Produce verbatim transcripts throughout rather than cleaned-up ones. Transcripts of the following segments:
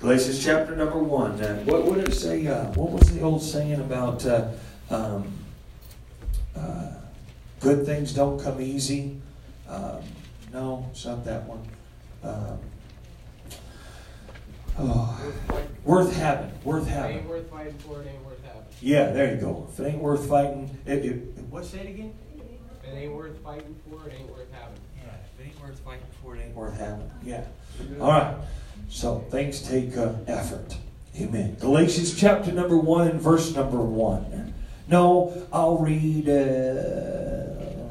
Galatians chapter number one. Uh, what would it say? Uh, what was the old saying about uh, um, uh, good things don't come easy? Um, no, it's not that one. Um, oh, worth having. Worth having. It ain't worth fighting for. It ain't worth having. Yeah, there you go. If it ain't worth fighting, it, it, what say it again? If it ain't worth fighting for, it ain't worth having. Yeah, if it ain't worth fighting for, it ain't worth having. Yeah. All right. So things take uh, effort. Amen. Galatians chapter number one and verse number one. No, I'll read. Uh,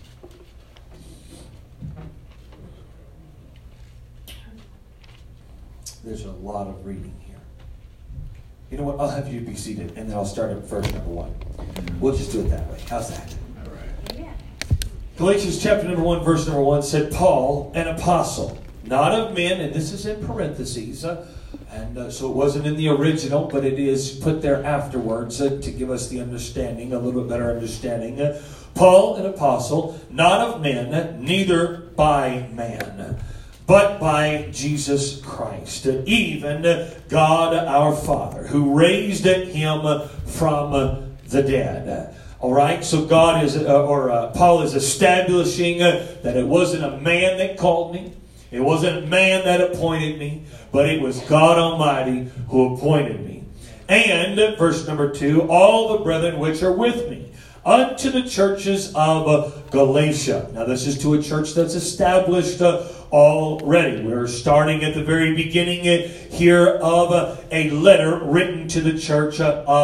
there's a lot of reading here. You know what? I'll have you be seated, and then I'll start at verse number one. We'll just do it that way. How's that? All right. Yeah. Galatians chapter number one, verse number one said, Paul, an apostle, not of men, and this is in parentheses, uh, and uh, so it wasn't in the original, but it is put there afterwards uh, to give us the understanding, a little bit better understanding. Uh, Paul, an apostle, not of men, neither by man, but by Jesus Christ, even God our Father, who raised him from the dead. All right, so God is, uh, or uh, Paul is establishing uh, that it wasn't a man that called me, it wasn't a man that appointed me, but it was God Almighty who appointed me. And verse number two, all the brethren which are with me, unto the churches of Galatia. Now this is to a church that's established uh, already. We're starting at the very beginning here of a letter written to the church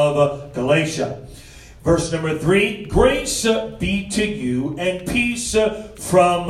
of Galatia. Verse number three, grace be to you and peace from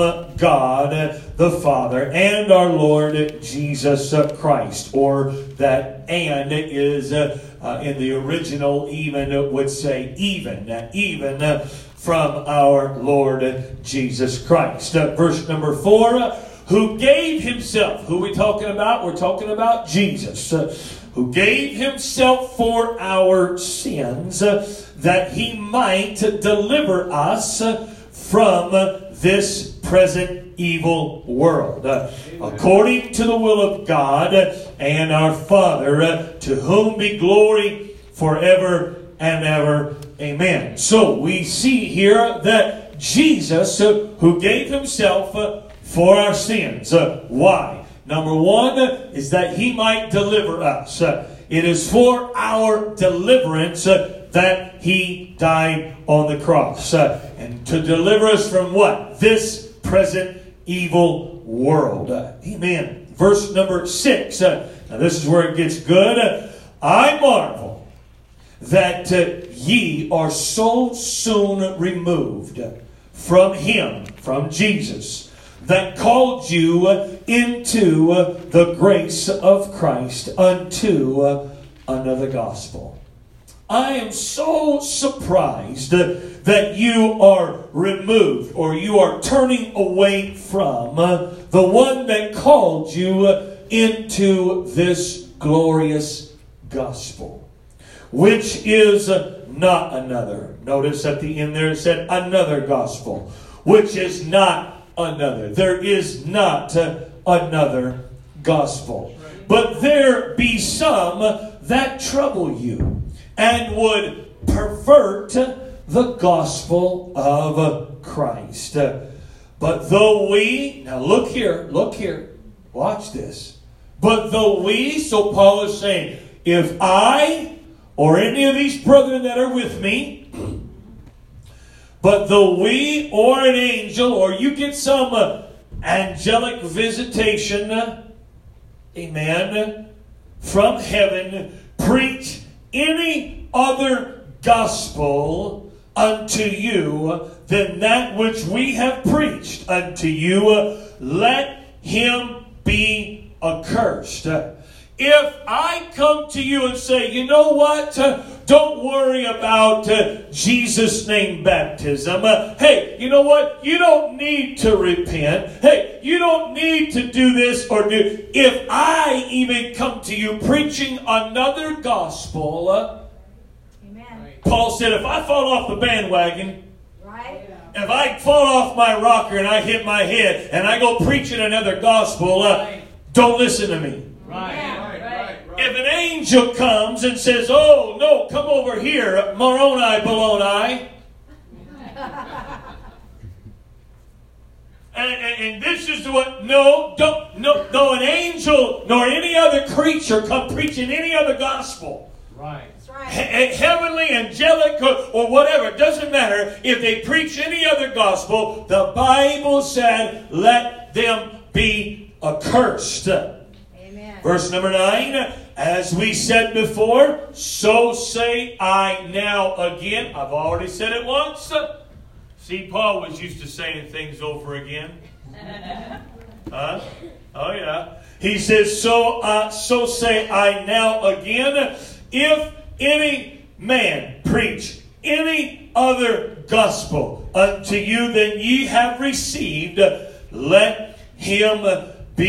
God the Father and our Lord Jesus Christ. Or that and is uh, uh, in the original even would say even, even uh, from our Lord Jesus Christ. Uh, verse number four, uh, who gave himself, who are we talking about? We're talking about Jesus, uh, who gave himself for our sins, uh, that he might deliver us uh, from uh, this present evil world, uh, according to the will of God uh, and our Father, uh, to whom be glory forever and ever. Amen. So we see here that Jesus, uh, who gave himself uh, for our sins. Uh, why? Number one uh, is that he might deliver us. Uh, it is for our deliverance uh, that he died on the cross. Uh, and to deliver us from what? This present evil world. Uh, amen. Verse number six. Uh, now this is where it gets good. Uh, I marvel that uh, ye are so soon removed from him, from Jesus, that called you into the grace of Christ unto another gospel. I am so surprised that you are removed, or you are turning away from the one that called you into this glorious gospel, which is not another. Notice at the end there it said another gospel, which is not another. There is not another gospel. But there be some that trouble you and would pervert the gospel of Christ. But though we, now look here, look here, watch this. But though we, so Paul is saying, if I or any of these brethren that are with me, but though we or an angel, or you get some uh, angelic visitation, uh, amen, from heaven, preach any other gospel unto you than that which we have preached unto you, uh, let him be accursed. Uh, If I come to you and say, you know what, uh, don't worry about uh, Jesus' name baptism. Uh, hey, you know what? You don't need to repent. Hey, you don't need to do this or do. If I even come to you preaching another gospel, uh, Amen. Paul said, if I fall off the bandwagon, Right? if I fall off my rocker and I hit my head and I go preaching another gospel, uh, don't listen to me. Right, Yeah, right, right. If an angel comes and says, oh, no, come over here, Moroni, Baloney. And, and, and this is what, no, don't, no, no, an angel nor any other creature come preaching any other gospel. Right. That's right. He- heavenly, angelic, or, or whatever, it doesn't matter. If they preach any other gospel, the Bible said, let them be accursed. Amen. Verse number nine, as we said before, so say I now again. I've already said it once. See, Paul was used to saying things over again. Huh? Oh, yeah. He says, so, uh, so say I now again, if any man preach any other gospel unto you than ye have received, let him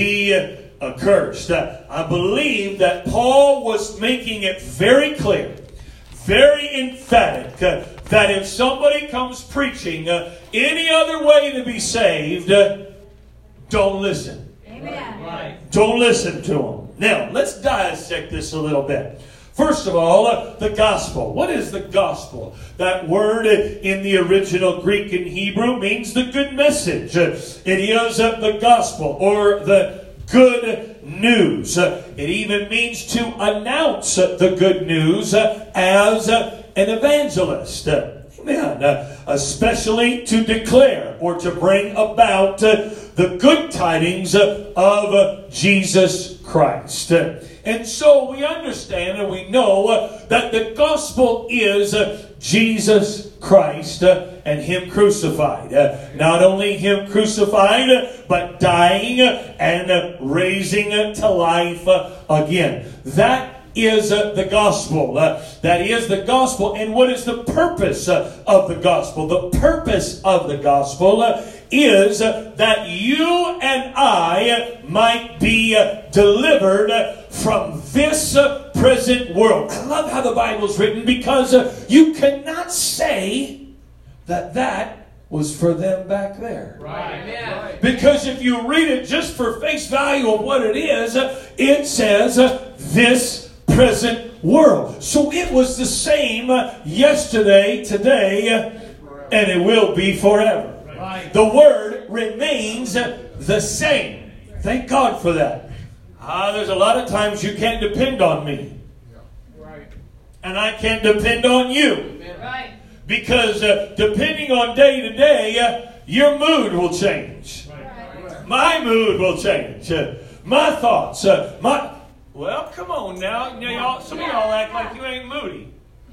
be accursed. I believe that Paul was making it very clear, very emphatic, uh, that if somebody comes preaching uh, any other way to be saved, uh, don't listen. Amen. Right. Don't listen to them. Now, let's dissect this a little bit. First of all, uh, the gospel. What is the gospel? That word in the original Greek and Hebrew means the good message. Uh, it is uh, the gospel, or the good news. Uh, it even means to announce uh, the good news uh, as uh, an evangelist. Uh, amen. Uh, especially to declare or to bring about uh, the good tidings uh, of uh, Jesus Christ. Uh, and so we understand and we know uh, that the gospel is uh, Jesus Christ uh, and Him crucified. Uh, not only Him crucified, uh, but dying uh, and uh, raising uh, to life uh, again. That is uh, the gospel. Uh, that is the gospel. And what is the purpose uh, of the gospel? The purpose of the gospel uh, is uh, that you and I uh, might be uh, delivered uh, from this uh, present world. I love how the Bible's written, because uh, you cannot say that that was for them back there. Right. Amen. Because if you read it just for face value of what it is, uh, it says uh, this present world. So it was the same uh, yesterday, today, uh, and it will be forever. Right. The word remains uh, the same. Thank God for that. Ah, there's a lot of times you can't depend on me. Right. And I can't depend on you. Amen. Right. Because uh, depending on day to day, uh, your mood will change. Right. My mood will change. Uh, my thoughts. Uh, my Well, come on now. You know, y'all, some of y'all act like you ain't moody.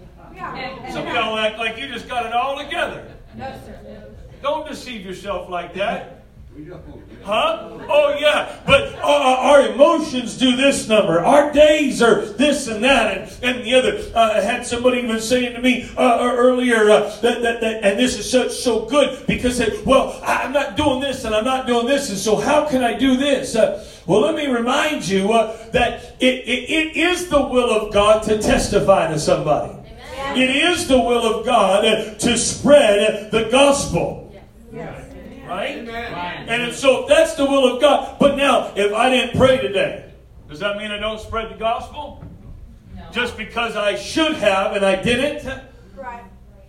Yeah. Some of y'all act like you just got it all together. No, sir. Don't deceive yourself like that. Huh? Oh, yeah. But our, our emotions do this number. Our days are this and that and, and the other. Uh, I had somebody even saying to me uh, earlier uh, that, that, that, and this is so, so good, because they, well, I'm not doing this and I'm not doing this, and so how can I do this? Uh, well, let me remind you uh, that it, it, it is the will of God to testify to somebody. Amen. It is the will of God uh, to spread the gospel. Yes. Right? Amen. And if so, that's the will of God. But now, if I didn't pray today, does that mean I don't spread the gospel? No. Just because I should have and I didn't? Right.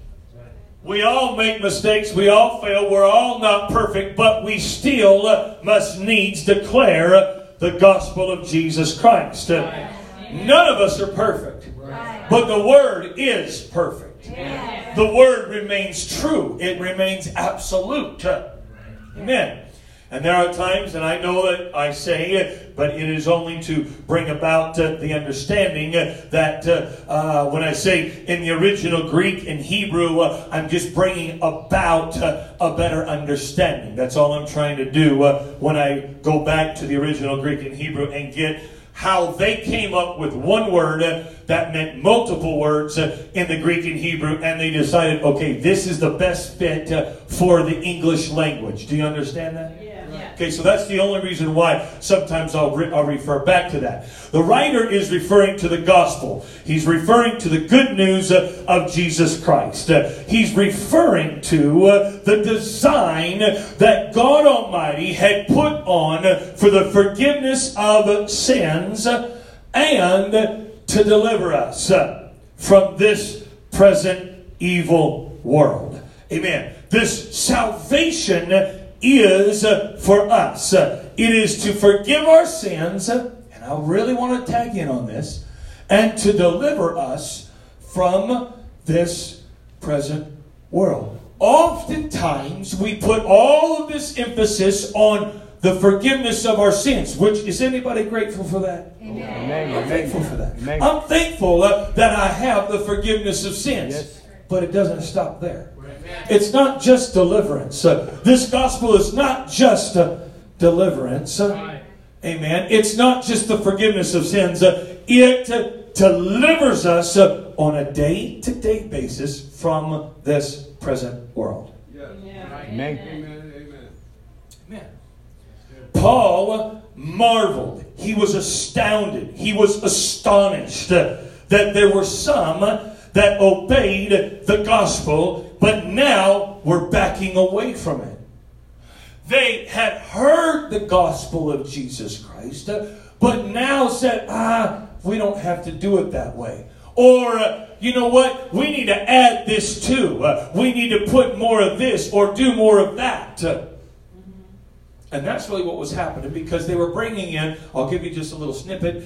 We all make mistakes. We all fail. We're all not perfect. But we still uh, must needs declare uh, the gospel of Jesus Christ. Uh, none of us are perfect. Right. But the Word is perfect. Amen. The Word remains true. It remains absolute. Uh, Amen. And there are times, and I know that I say it, but it is only to bring about uh, the understanding uh, that uh, uh, when I say in the original Greek and Hebrew, uh, I'm just bringing about uh, a better understanding. That's all I'm trying to do uh, when I go back to the original Greek and Hebrew and get how they came up with one word uh, that meant multiple words uh, in the Greek and Hebrew, and they decided, okay, this is the best fit uh, for the English language. Do you understand that? Yeah. Okay, so that's the only reason why sometimes I'll, re- I'll refer back to that. The writer is referring to the gospel. He's referring to the good news uh, of Jesus Christ. Uh, he's referring to uh, the design that God Almighty had put on for the forgiveness of sins and to deliver us uh, from this present evil world. Amen. This salvation is uh, for us. Uh, it is to forgive our sins, uh, and I really want to tag in on this, and to deliver us from this present world. Oftentimes, we put all of this emphasis on the forgiveness of our sins. Which, is anybody grateful for that? Amen. I'm thankful for that. Amen. I'm thankful uh, that I have the forgiveness of sins. Yes. But it doesn't stop there. It's not just deliverance. Uh, this gospel is not just uh, deliverance. Uh, amen. It's not just the forgiveness of sins. Uh, it uh, delivers us uh, on a day-to-day basis from this present world. Amen. Amen. Paul marveled. He was astounded. He was astonished uh, that there were some that obeyed the gospel, but now were backing away from it. They had heard the gospel of Jesus Christ, uh, but now said, ah, we don't have to do it that way. Or, uh, you know what? We need to add this too. Uh, we need to put more of this or do more of that. Uh, and that's really what was happening, because they were bringing in, I'll give you just a little snippet.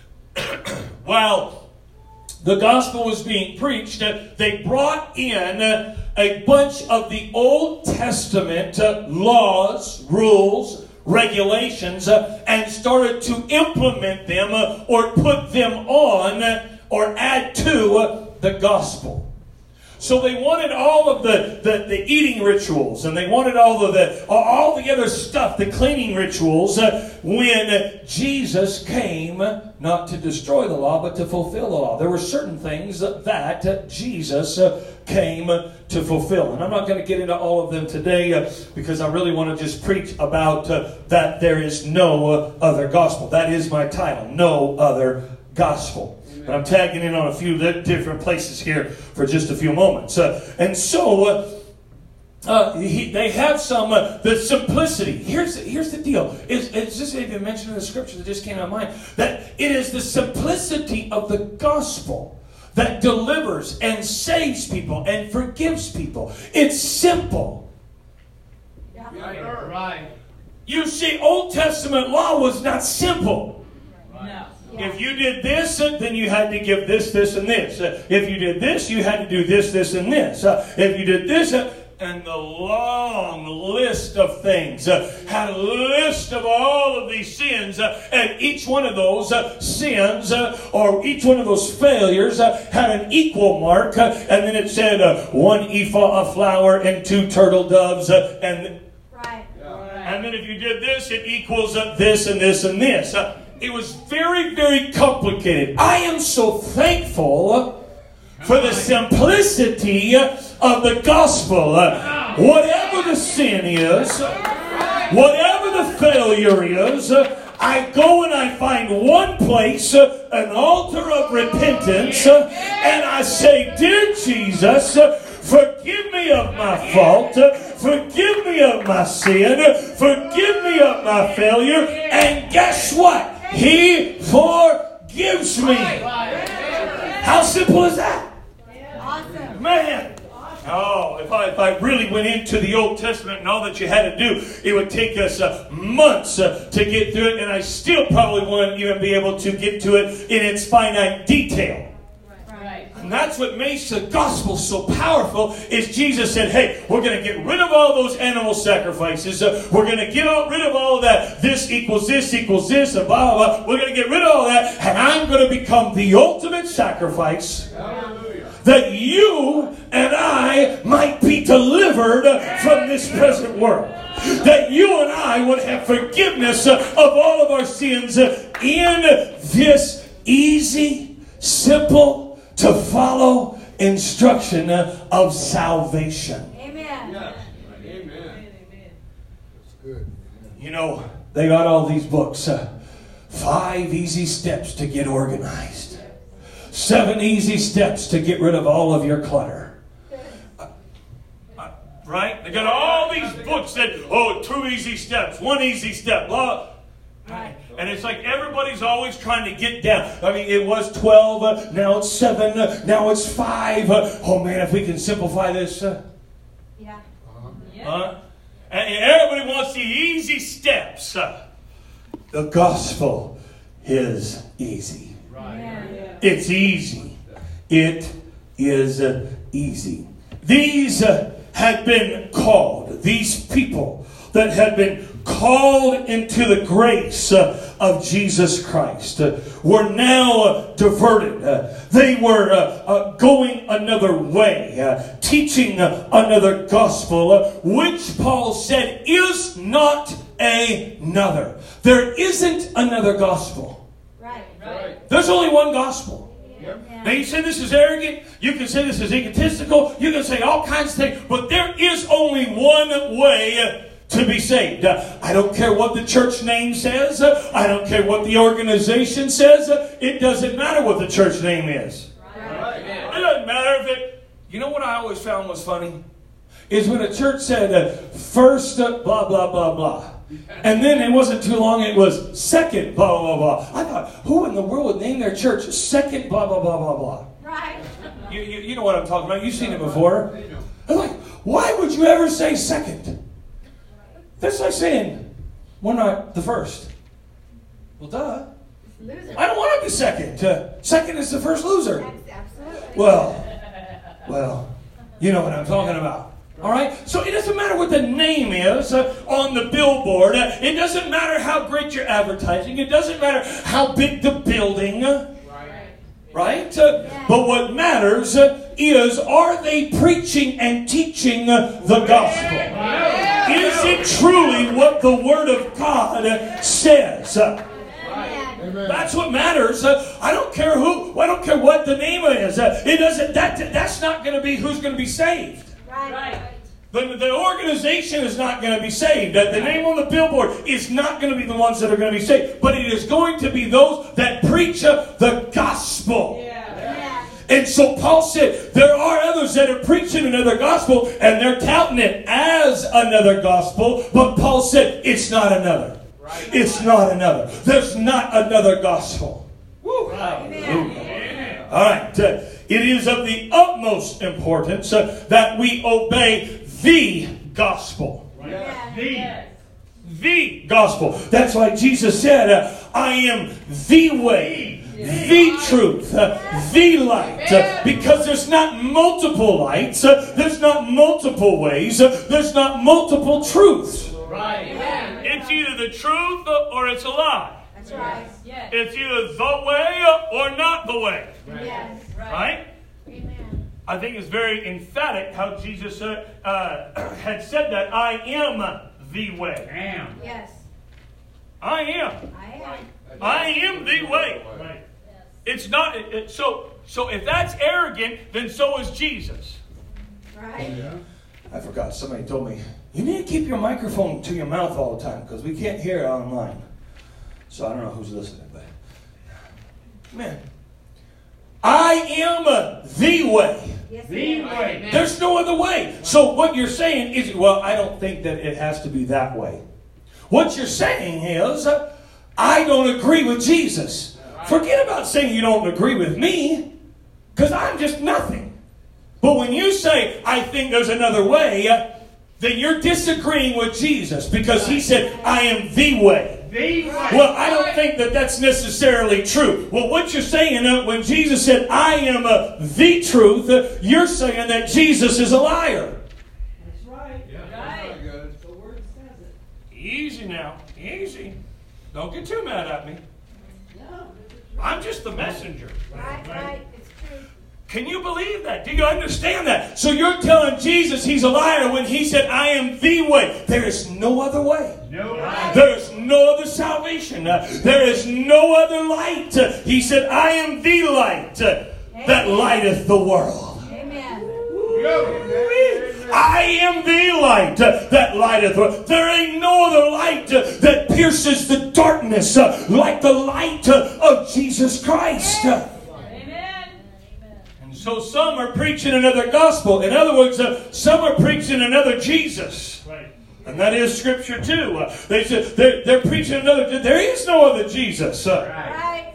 While the gospel was being preached, uh, they brought in uh, a bunch of the Old Testament uh, laws, rules, regulations, uh, and started to implement them uh, or put them on uh, or add to uh, the gospel. So they wanted all of the, the, the eating rituals, and they wanted all of the all the other stuff, the cleaning rituals, uh, when Jesus came not to destroy the law, but to fulfill the law. There were certain things that uh, Jesus uh, came to fulfill. And I'm not going to get into all of them today uh, because I really want to just preach about uh, that there is no uh, other gospel. That is my title, No Other Gospel. But I'm tagging in on a few different places here for just a few moments. Uh, and so, uh, uh, he, they have some, uh, the simplicity. Here's, here's the deal. It's, it's just even mentioned in the scripture that just came to mind. That it is the simplicity of the gospel that delivers and saves people and forgives people. It's simple. Yeah. Right. You see, Old Testament law was not simple. No. If you did this, uh, then you had to give this, this, and this. Uh, if you did this, you had to do this, this, and this. Uh, if you did this, uh, and the long list of things. Uh, had a list of all of these sins. Uh, and each one of those uh, sins, uh, or each one of those failures, uh, had an equal mark. Uh, and then it said uh, one ephah of flour and two turtle doves. Uh, and, Right. and then if you did this, it equals uh, this, and this, and this. Uh, It was very, very complicated. I am so thankful for the simplicity of the gospel. Whatever the sin is, whatever the failure is, I go and I find one place, an altar of repentance, and I say, Dear Jesus, forgive me of my fault. Forgive me of my sin. Forgive me of my failure. And guess what? He forgives me. How simple is that? Awesome. Man. Oh, if I, if I really went into the Old Testament and all that you had to do, it would take us uh, months uh, to get through it. And I still probably wouldn't even be able to get to it in its finite detail. Right. And that's what makes the gospel so powerful, is Jesus said, hey, we're going to get rid of all those animal sacrifices. Uh, we're going to get all, rid of all of that. This equals this equals this and blah, blah, blah. We're going to get rid of all that. And I'm going to become the ultimate sacrifice. Hallelujah. That you and I might be delivered from this present world. That you and I would have forgiveness of all of our sins in this easy, simple to follow instruction of salvation. Amen. Yes. Amen. Good. You know, they got all these books. Uh, five easy steps to get organized. Seven easy steps to get rid of all of your clutter. Uh, uh, right? They got all these books that, oh, two easy steps, one easy step, blah. Right. And it's like everybody's always trying to get down. I mean, it was twelve, uh, now it's seven, uh, now it's five. Uh, oh man, if we can simplify this. Uh, Yeah. uh, and everybody wants the easy steps. Uh, the gospel is easy. Yeah. It's easy. It is uh, easy. These uh, had been called, these people that had been called into the grace uh, of Jesus Christ uh, were now uh, diverted. Uh, they were uh, uh, going another way, uh, teaching uh, another gospel, uh, which Paul said is not another. There isn't another gospel. Right. Right. There's only one gospel. Yeah. Now you say this is arrogant, you can say this is egotistical, you can say all kinds of things, but there is only one way to be saved. Uh, I don't care what the church name says, uh, I don't care what the organization says, uh, it doesn't matter what the church name is. Right. It doesn't matter if it... You know what I always found was funny? Is when a church said, uh, first uh, blah, blah, blah, blah. And then it wasn't too long, it was second blah, blah, blah. I thought, who in the world would name their church second blah, blah, blah, blah, blah? Right. You, you, you know what I'm talking about. You've seen it before. I'm like, why would you ever say second? That's like saying, we're not the first. Well, duh. Loser. I don't want to be second. Uh, second is the first loser. Absolutely. Well, well, you know what I'm talking about. All right? So it doesn't matter what the name is uh, on the billboard. Uh, it doesn't matter how great your advertising. It doesn't matter how big the building. Uh, right? Uh, Yeah. But what matters uh, is, are they preaching and teaching uh, the gospel? Is it truly what the Word of God uh, says? Uh, Amen. That's what matters. Uh, I don't care who. I don't care what the name is. Uh, it doesn't. That that's not going to be who's going to be saved. Right. The, the organization is not going to be saved. The, the name on the billboard is not going to be the ones that are going to be saved. But it is going to be those that preach uh, the gospel. Yeah. And so Paul said, there are others that are preaching another gospel, and they're touting it as another gospel. But Paul said, it's not another. It's not another. There's not another gospel. Woo. Hallelujah. All right. Uh, it is of the utmost importance uh, that we obey the gospel. Yeah. The gospel. That's why Jesus said, uh, I am the way, the truth, uh, the light. Uh, because there's not multiple lights, uh, there's not multiple ways, uh, there's not multiple truths. Right. It's either the truth or it's a lie. That's right. It's either the way or not the way. Yes. Right? Amen. I think it's very emphatic how Jesus uh, uh, had said that, I am the way. Damn. Yes. I am. I am. I am the way. It's not it, it- so. So if that's arrogant, then so is Jesus. Right. I forgot. Somebody told me you need to keep your microphone to your mouth all the time because we can't hear it online. So I don't know who's listening, but man, I am the way. Yes. The ma'am. way. There's no other way. So what you're saying is, well, I don't think that it has to be that way. What you're saying is, uh, I don't agree with Jesus. Forget about saying you don't agree with me, because I'm just nothing. But when you say, I think there's another way, uh, then you're disagreeing with Jesus, because he said, I am the way. The way. Well, I don't think that that's necessarily true. Well, what you're saying, uh, when Jesus said, I am uh, the truth, uh, you're saying that Jesus is a liar. That's right. Right. Good. The word says it. Easy now. Easy. Don't get too mad at me. No. I'm just the messenger. Right. Right. It's true. Can you believe that? Do you understand that? So you're telling Jesus he's a liar when he said, I am the way. There is no other way. No. There is no other salvation. Uh, there is no other light. Uh, he said, I am the light uh, that lighteth the world. Amen. I am the light uh, that lighteth the world. There ain't no other light uh, that pierces the darkness uh, like the light uh, of Jesus Christ. Uh, Amen. and so some are preaching another gospel. In other words, uh, some are preaching another Jesus. Right. And that is Scripture too. Uh, they said they're, they're preaching another. There is no other Jesus. Uh, Right.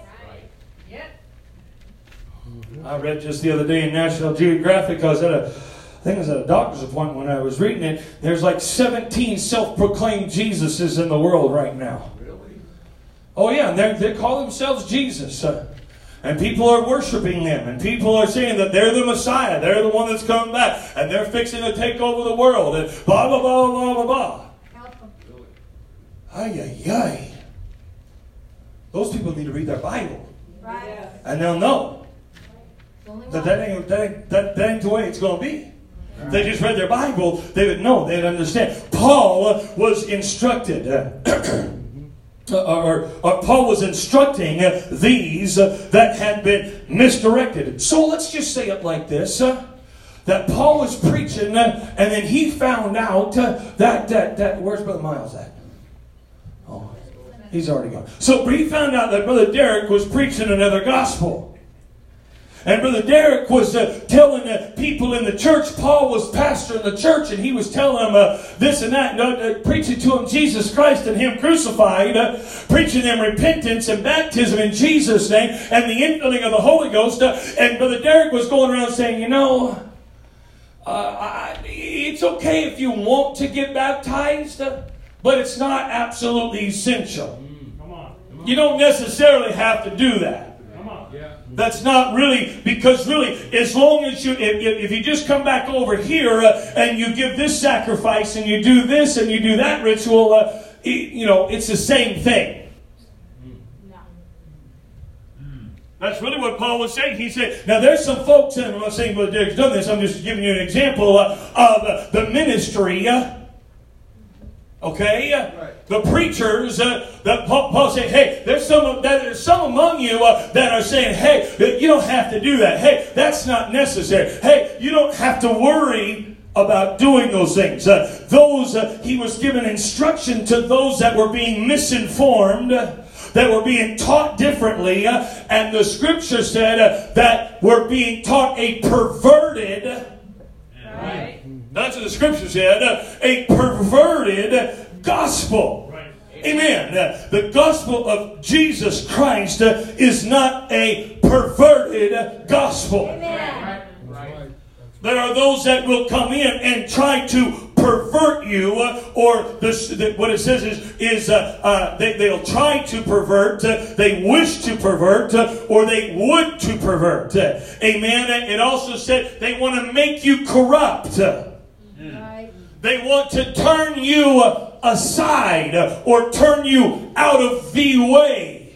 I read just the other day in National Geographic. I was at a, I think I was at a doctor's appointment when I was reading it. There's like seventeen self-proclaimed Jesuses in the world right now. Really? Oh yeah, and they they call themselves Jesus. Uh, And people are worshiping them. And people are saying that they're the Messiah. They're the one that's coming back. And they're fixing to take over the world. And blah, blah, blah, blah, blah, blah. Help them. Really? Ay, ay, ay. Those people need to read their Bible. Right. And they'll know There's only that one. that ain't, that ain't, that, that ain't the way it's going to be. If they just read their Bible, they would know. They'd understand. Paul was instructed. Uh, Or, or Paul was instructing uh, these uh, that had been misdirected. So let's just say it like this. Uh, that Paul was preaching uh, and then he found out uh, that, that, that, where's Brother Miles at? Oh, he's already gone. So he found out that Brother Derek was preaching another gospel. And Brother Derek was uh, telling uh, people in the church, Paul was pastor in the church, and he was telling them uh, this and that, and, uh, preaching to them Jesus Christ and Him crucified, uh, preaching them repentance and baptism in Jesus' name, and the infilling of the Holy Ghost. Uh, and Brother Derek was going around saying, you know, uh, I, it's okay if you want to get baptized, uh, but it's not absolutely essential. Come on. Come on. You don't necessarily have to do that. Come on. Yeah. That's not really, because really, as long as you, if, if you just come back over here uh, and you give this sacrifice and you do this and you do that ritual, uh, it, you know, it's the same thing. No. That's really what Paul was saying. He said, now there's some folks, and I'm not saying Brother Derek's done this, I'm just giving you an example uh, of uh, the ministry. Uh, Okay, Right. the preachers uh, that Paul, Paul said, hey, there's some that there's some among you uh, that are saying, hey, you don't have to do that. Hey, that's not necessary. Hey, you don't have to worry about doing those things. Uh, those uh, he was giving instruction to those that were being misinformed, uh, that were being taught differently, uh, and the Scripture said uh, that were being taught a perverted. Right. That's what the Scripture said. Uh, a perverted gospel. Right. Amen. Uh, the gospel of Jesus Christ uh, is not a perverted gospel. Amen. Right. Right. There are those that will come in and try to pervert you, uh, or this, the, what it says is, is uh, uh, they, they'll try to pervert, uh, they wish to pervert, uh, or they would to pervert. Uh, amen. It also said they want to make you corrupt. Right. They want to turn you aside or turn you out of the way.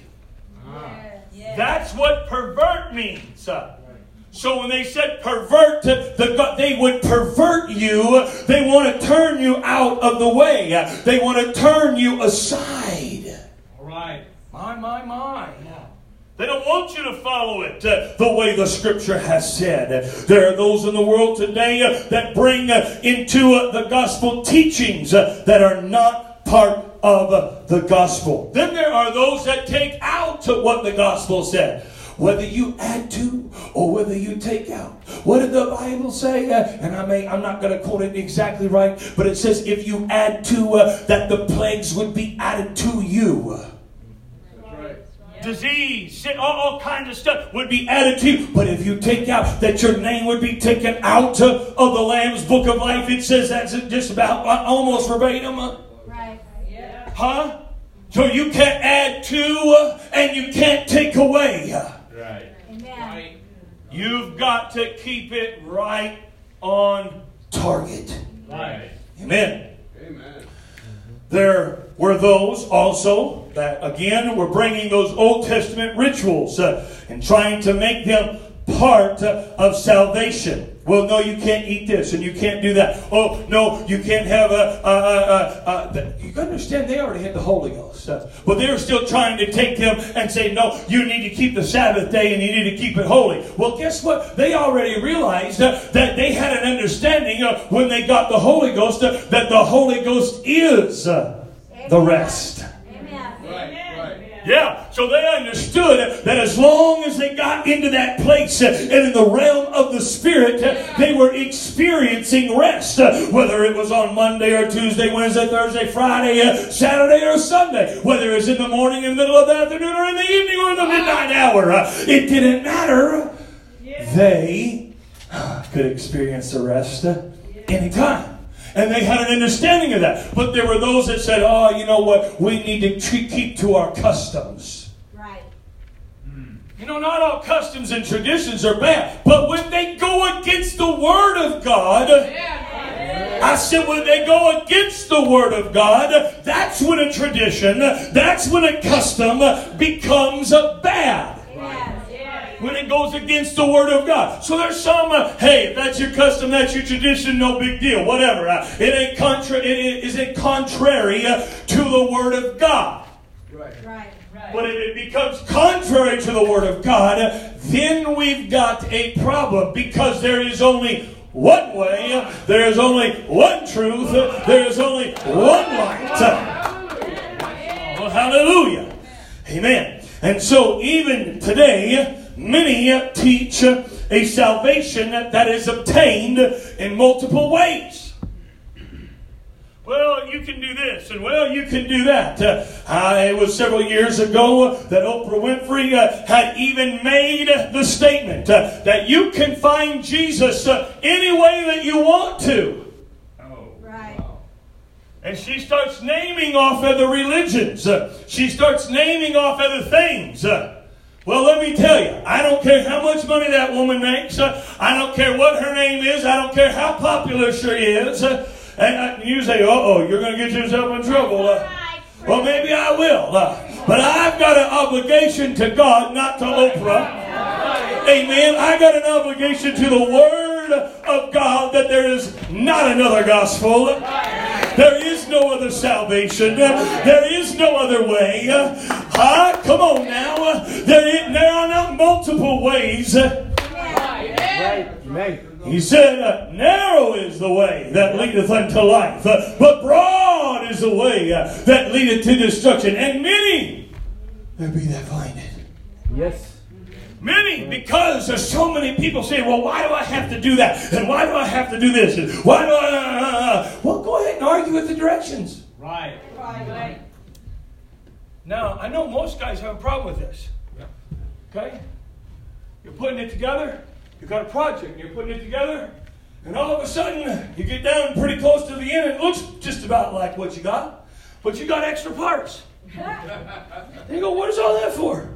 Yes. That's what pervert means. So when they said pervert, the, they would pervert you. They want to turn you out of the way. They want to turn you aside. All right. My, my, my. They don't want you to follow it uh, the way the Scripture has said. There are those in the world today uh, that bring uh, into uh, the gospel teachings uh, that are not part of uh, the gospel. Then there are those that take out uh, what the gospel said. Whether you add to or whether you take out. What did the Bible say? Uh, and I may, I'm not going to quote it exactly right, but it says if you add to, uh, that the plagues would be added to you. That's right. Disease, sin, all, all kinds of stuff would be added to you. But if you take out, that your name would be taken out uh, of the Lamb's Book of Life. It says that's just about uh, almost verbatim. Uh, Right. Yeah. huh? So you can't add to uh, and you can't take away. Right. Amen. Right. You've got to keep it right on target. Right. Amen. Amen. There were those also that, again, were bringing those Old Testament rituals uh, and trying to make them part uh, of salvation. Well, no, you can't eat this and you can't do that. Oh, no, you can't have a... a, a, a, a you understand, they already had the Holy Ghost. Uh, but they were still trying to take them and say, no, you need to keep the Sabbath day and you need to keep it holy. Well, guess what? They already realized uh, that they had an understanding uh, when they got the Holy Ghost uh, that the Holy Ghost is uh, the rest. Amen. Right. Right. Amen. Yeah, so they understood that as long as they got into that place uh, and in the realm of the Spirit, uh, they were experiencing rest. Uh, whether it was on Monday or Tuesday, Wednesday, Thursday, Friday, uh, Saturday or Sunday. Whether it was in the morning, in the middle of the afternoon, or in the evening, or in the midnight hour. Uh, it didn't matter. They uh, could experience the rest uh, anytime. And they had an understanding of that. But there were those that said, oh, you know what? We need to keep to our customs. Right. You know, not all customs and traditions are bad. But when they go against the Word of God, I said when they go against the Word of God, that's when a tradition, that's when a custom becomes bad. When it goes against the Word of God. So there's some, uh, hey, if that's your custom, that's your tradition, no big deal, whatever. Uh, it ain't contra- it isn't contrary uh, to the Word of God. Right. Right. But if it becomes contrary to the Word of God, uh, then we've got a problem, because there is only one way, uh, there is only one truth, uh, there is only one light. Well, hallelujah. Amen. And so even today, many teach a salvation that is obtained in multiple ways. Well, you can do this, and well, you can do that. Uh, uh, it was several years ago that Oprah Winfrey uh, had even made the statement uh, that you can find Jesus uh, any way that you want to. Right. And she starts naming off other religions. Uh, she starts naming off other things. Uh, Well, let me tell you, I don't care how much money that woman makes. Uh, I don't care what her name is. I don't care how popular she is. Uh, and uh, you say, uh-oh, you're going to get yourself in trouble. Uh, well, maybe I will. Uh, but I've got an obligation to God, not to Oprah. Amen. I got an obligation to the Word of God that there is not another gospel. There is no other salvation. There is no other way. Huh? Come on now. There, is, there are not multiple ways. Right. Right. He said, uh, narrow is the way that leadeth unto life, uh, but broad is the way uh, that leadeth to destruction. And many there be that find it. Yes. Many, because there's so many people saying, well, why do I have to do that? And why do I have to do this? And why do I... Uh, well, go ahead and argue with the directions. Right. Right. Now, I know most guys have a problem with this. Okay? You're putting it together. You've got a project. And you're putting it together. And all of a sudden, you get down pretty close to the end. And it looks just about like what you got. But you got extra parts. And you go, what is all that for?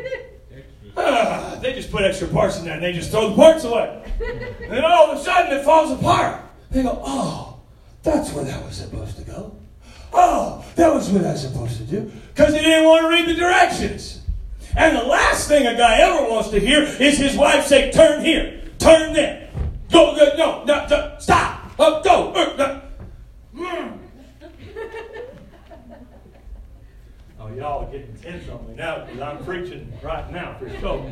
Ah, they just put extra parts in there and they just throw the parts away. And then all of a sudden it falls apart. They go, oh, that's where that was supposed to go. Oh, that was what I was supposed to do. Because he didn't want to read the directions. And the last thing a guy ever wants to hear is his wife say, turn here, turn there. Go, go, no, no, no, stop. Oh, go. Uh, no. Mm. Oh, y'all are getting tense on me now because I'm preaching right now for sure.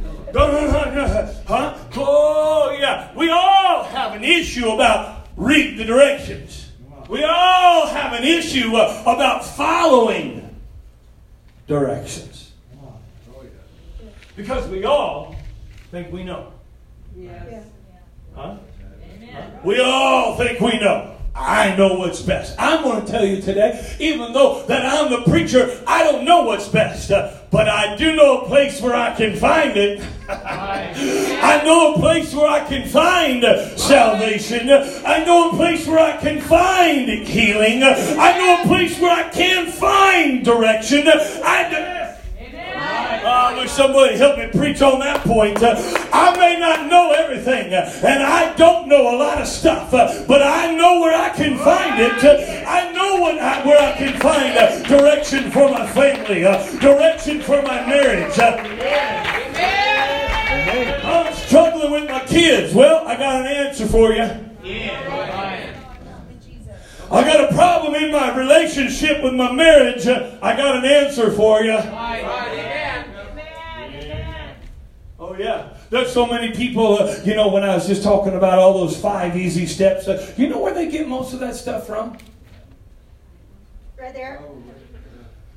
Huh? Oh, yeah. We all have an issue about reading the directions. We all have an issue uh, about following directions. Because we all think we know. Yes. Huh? We all think we know. I know what's best. I'm going to tell you today, even though that I'm the preacher, I don't know what's best. Uh, but I do know a place where I can find it. I know a place where I can find uh, salvation. I know a place where I can find healing. I know a place where I can find direction. I I wish somebody help me preach on that point. Uh, I may not know everything, uh, and I don't know a lot of stuff, uh, but I know where I can find it. Uh, I know what I, where I can find uh, direction for my family, uh, direction for my marriage. Uh, I'm struggling with my kids. Well, I got an answer for you. I got a problem in my relationship with my marriage. Uh, I got an answer for you. Oh, yeah. There's so many people, uh, you know, when I was just talking about all those five easy steps, uh, you know where they get most of that stuff from? Right there.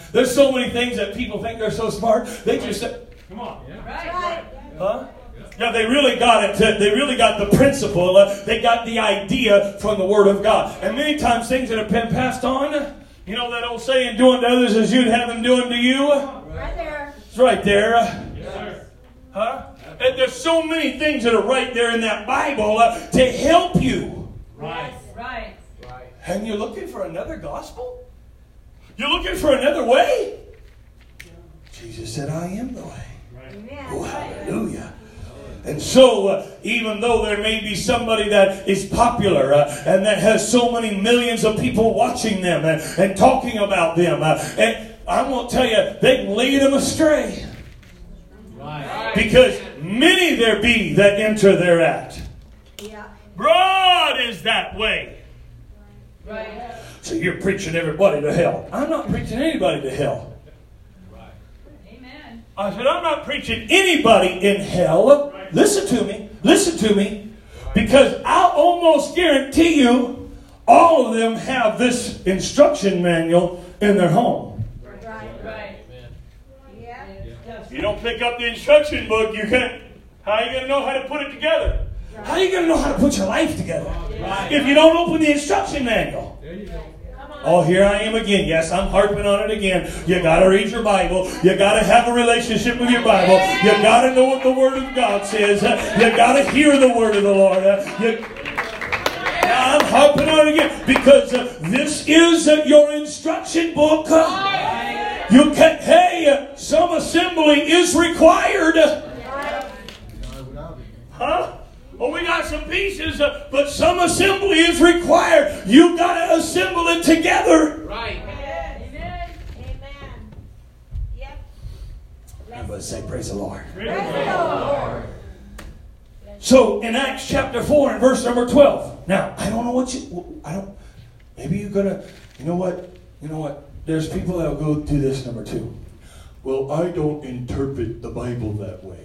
There's so many things that people think they're so smart. They just say, come on. Right. Huh? Yeah, they really got it. They really got the principle. Uh, they got the idea from the Word of God. And many times things that have been passed on, you know that old saying, doing to others as you'd have them doing to you? Right there. It's right there. Yes, sir. Huh? And there's so many things that are right there in that Bible uh, to help you. Right. Right. Right. And you're looking for another gospel? You're looking for another way? Jesus said, I am the way. Amen. Oh, hallelujah. And so, uh, even though there may be somebody that is popular uh, and that has so many millions of people watching them and, and talking about them, uh, and I'm going to tell you, they can lead them astray. Right. Because many there be that enter thereat. Yeah. Broad is that way. Right. So you're preaching everybody to hell. I'm not preaching anybody to hell. Amen. I said, I'm not preaching anybody in hell. Listen to me. Listen to me. Because I'll almost guarantee you all of them have this instruction manual in their home. Right. Right. Yeah. If you don't pick up the instruction book, you can't. How are you going to know how to put it together? How are you going to know how to put your life together? If you don't open the instruction manual. There you go. Oh, here I am again. Yes, I'm harping on it again. You got to read your Bible. You got to have a relationship with your Bible. You got to know what the Word of God says. You got to hear the Word of the Lord. You, now, I'm harping on it again because uh, this is uh, your instruction book. Uh, you can. Hey, uh, some assembly is required. Huh? Well, we got some pieces, uh, but some assembly is required. You got to assemble it together. Right. Amen. Amen. Yep. Everybody say, praise the Lord. Praise the Lord. So, in Acts chapter four and verse number twelve. Now, I don't know what you, I don't, maybe you're going to, you know what, you know what, there's people that will go to this number two. Well, I don't interpret the Bible that way.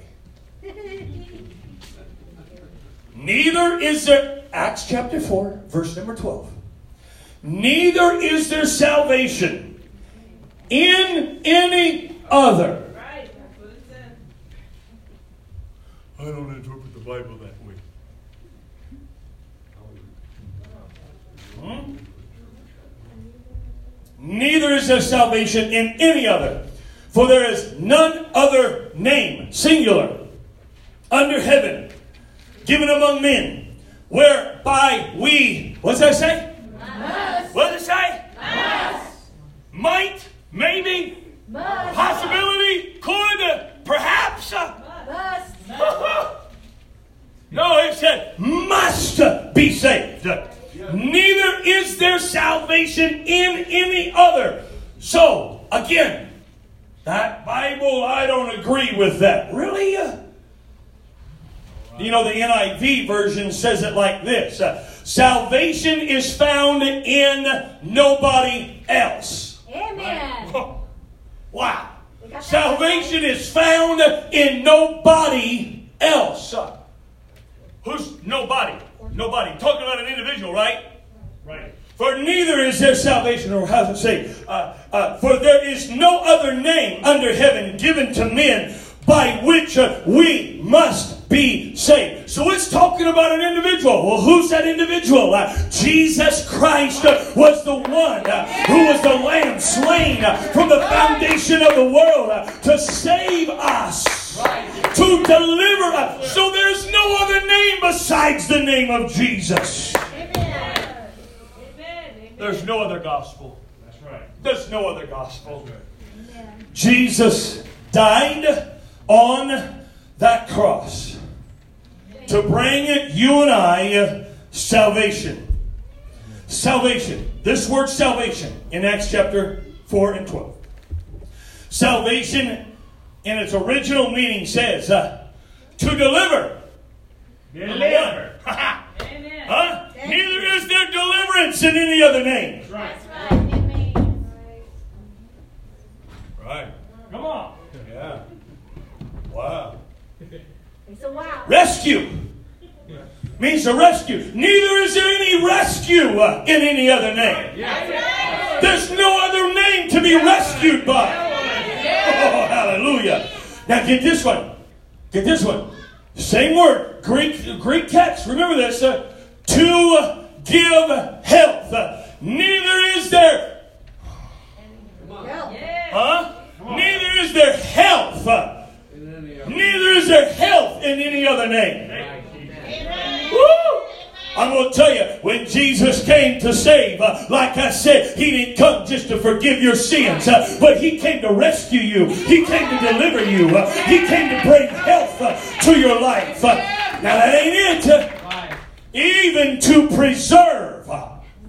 Neither is there, Acts chapter four, verse number twelve. Neither is there salvation in any other. Right. That's what it said. I don't interpret the Bible that way. Hmm? Neither is there salvation in any other. For there is none other name, singular, under heaven, given among men, whereby we, what's that say? Must. What does it say? Must. Might, maybe, Must. possibility, could, perhaps. Must. No, it said must be saved. Neither is there salvation in any other. So, again, that Bible, I don't agree with that. Really? You know, the N I V version says it like this. Uh, Salvation is found in nobody else. Amen. Wow. Salvation is found in nobody else. Uh, Who's nobody? Nobody. Talking about an individual, right? Right. For neither is there salvation, or how does it say? Uh, uh, for there is no other name under heaven given to men by which uh, we must be saved. So it's talking about an individual. Well, who's that individual? Uh, Jesus Christ uh, was the one uh, who was the lamb slain uh, from the foundation of the world uh, to save us. To deliver us. So there's no other name besides the name of Jesus. Amen. Amen. There's no other gospel. That's right. There's no other gospel. That's right. Jesus died on that cross to bring you and I salvation. Salvation. This word salvation in Acts chapter four and twelve. Salvation in its original meaning says uh, to deliver. Deliver. Amen. Huh? Neither is there deliverance in any other name. That's right. That's right. Amen. Right. Come on. Yeah. Wow. It's a wow. Rescue. Means to rescue. Neither is there any rescue uh, in any other name. Yeah. There's no other name to be rescued by. Oh, hallelujah. Now get this one. Get this one. Same word. Greek, Greek text. Remember this. Uh, to give health. Uh, neither is there. Huh? Neither is there health. Uh, neither is there health in any other name. Woo! I'm going to tell you, when Jesus came to save, uh, like I said, He didn't come just to forgive your sins, uh, but He came to rescue you. He came to deliver you. Uh, he came to bring health uh, to your life. Uh, now that ain't it. Uh, even to preserve. Uh,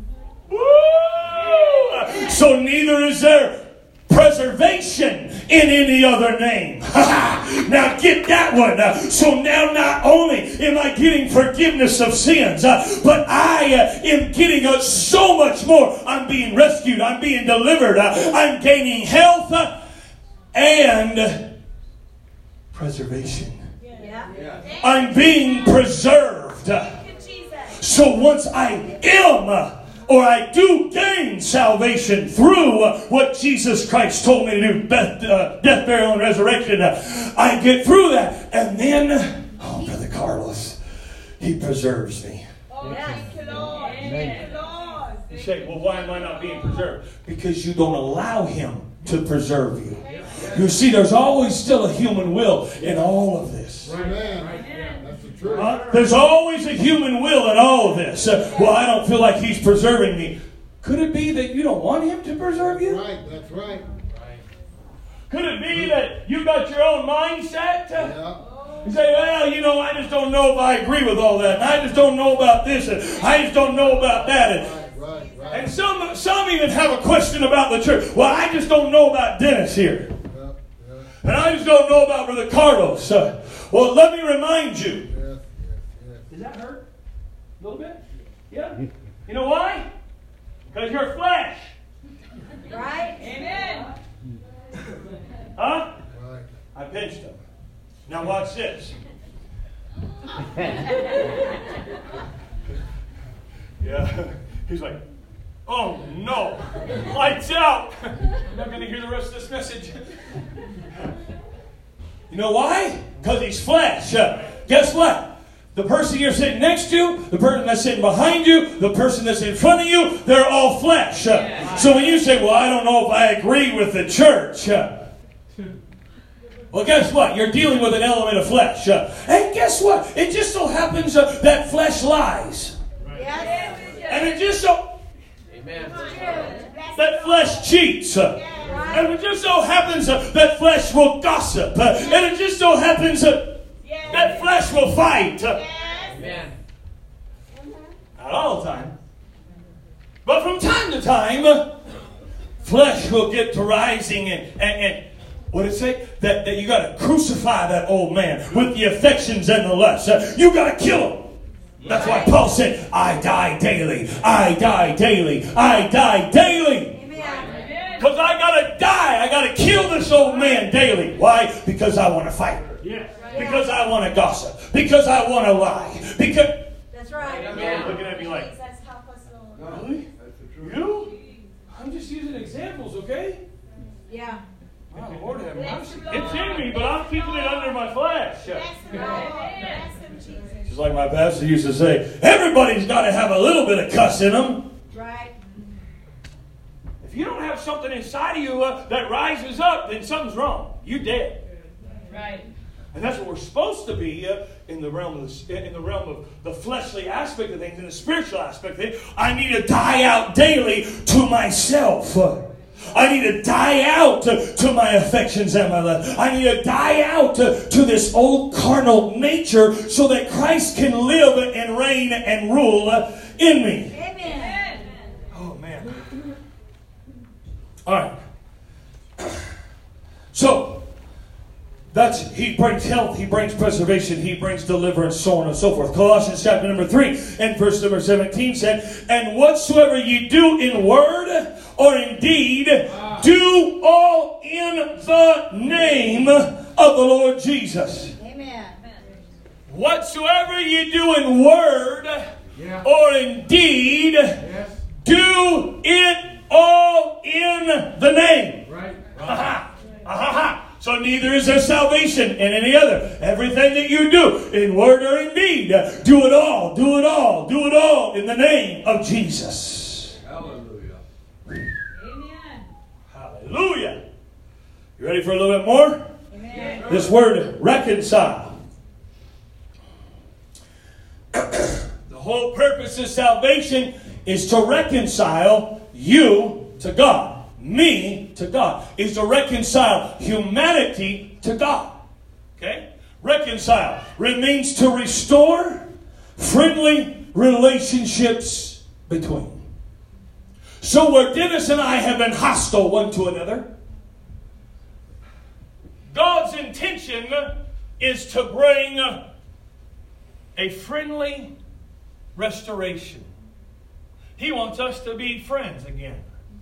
woo! So neither is there preservation in any other name. Now get that one. Uh, so now not only am I getting forgiveness of sins, uh, but I uh, am getting uh, so much more. I'm being rescued. I'm being delivered. Uh, I'm gaining health uh, and preservation. Yeah. I'm being preserved. So once I am uh, or I do gain salvation through uh, what Jesus Christ told me to do, death, uh, death, burial, and resurrection. Uh, I get through that. And then, oh, Brother Carlos, He preserves me. Oh, thank you, Lord. Thank you, Lord. You say, well, why am I not being preserved? Because you don't allow Him to preserve you. You see, there's always still a human will in all of this. Amen. That's the truth. Uh, there's always a human will in all of this. Uh, well, I don't feel like He's preserving me. Could it be that you don't want Him to preserve you? Right, that's right. Could it be that you got your own mindset? Uh, Yeah. You say, well, you know, I just don't know if I agree with all that. And I just don't know about this. And I just don't know about that. And, Right, right, right. and some, some even have a question about the church. Well, I just don't know about Dennis here. Yeah, yeah. And I just don't know about Brother Carlos. Uh, well, let me remind you. Yes, yes, yes. Does that hurt? A little bit? Yeah? You know why? Because you're flesh. Right? Amen. Huh? Right. I pinched him. Now watch this. Yeah. He's like, oh no. Lights out. You're not going to hear the rest of this message. You know why? Because he's flesh. Uh, guess what? The person you're sitting next to, the person that's sitting behind you, the person that's in front of you, they're all flesh. Uh, so when you say, well, I don't know if I agree with the church. Uh, well, guess what? You're dealing with an element of flesh. Uh, and guess what? It just so happens uh, that flesh lies. Yes. And it just so... that flesh cheats. Uh, and it just so happens uh, that flesh will gossip. Uh, and it just so happens uh, that flesh will fight. Uh, not all the time. But from time to time, uh, flesh will get to rising and... and, and what did it say? That, that you got to crucify that old man with the affections and the lusts. Uh, you got to kill him. That's why Paul said, I die daily. I die daily. I die daily. Amen. Because I got to die. I got to kill this old man daily. Why? Because I want to fight. Yes. Because I want to gossip. Because I want to lie. Because... That's right. Looking at me like, really? You? I'm just using examples, okay? Yeah. Wow, Lord have mercy. It's in me, but I'm keeping it under my flesh. Just like my pastor used to say, everybody's got to have a little bit of cuss in them. Right. If you don't have something inside of you uh, that rises up, then something's wrong. You're dead. Right. And that's what we're supposed to be uh, in the realm of the, in the realm of the fleshly aspect of things, in the spiritual aspect of things. I need to die out daily to myself. I need to die out to, to my affections and my lust. I need to die out to, to this old carnal nature so that Christ can live and reign and rule in me. Amen. Oh, man. All right. So, that's, He brings health, He brings preservation, He brings deliverance, so on and so forth. Colossians chapter number three and verse number seventeen said, and whatsoever ye do in word or in deed, do all in the name of the Lord Jesus. Amen. Whatsoever ye do in word Yeah. or in deed, Yes. do it all in the name. Right. Ha-ha. Ha-ha-ha. So neither is there salvation in any other. Everything that you do, in word or in deed, do it all, do it all, do it all in the name of Jesus. Hallelujah. Amen. Hallelujah. You ready for a little bit more? Amen. This word, reconcile. The whole purpose of salvation is to reconcile you to God. Me to God. Is to reconcile humanity to God. Okay? Reconcile means to restore friendly relationships between. So where Dennis and I have been hostile one to another, God's intention is to bring a friendly restoration. He wants us to be friends again.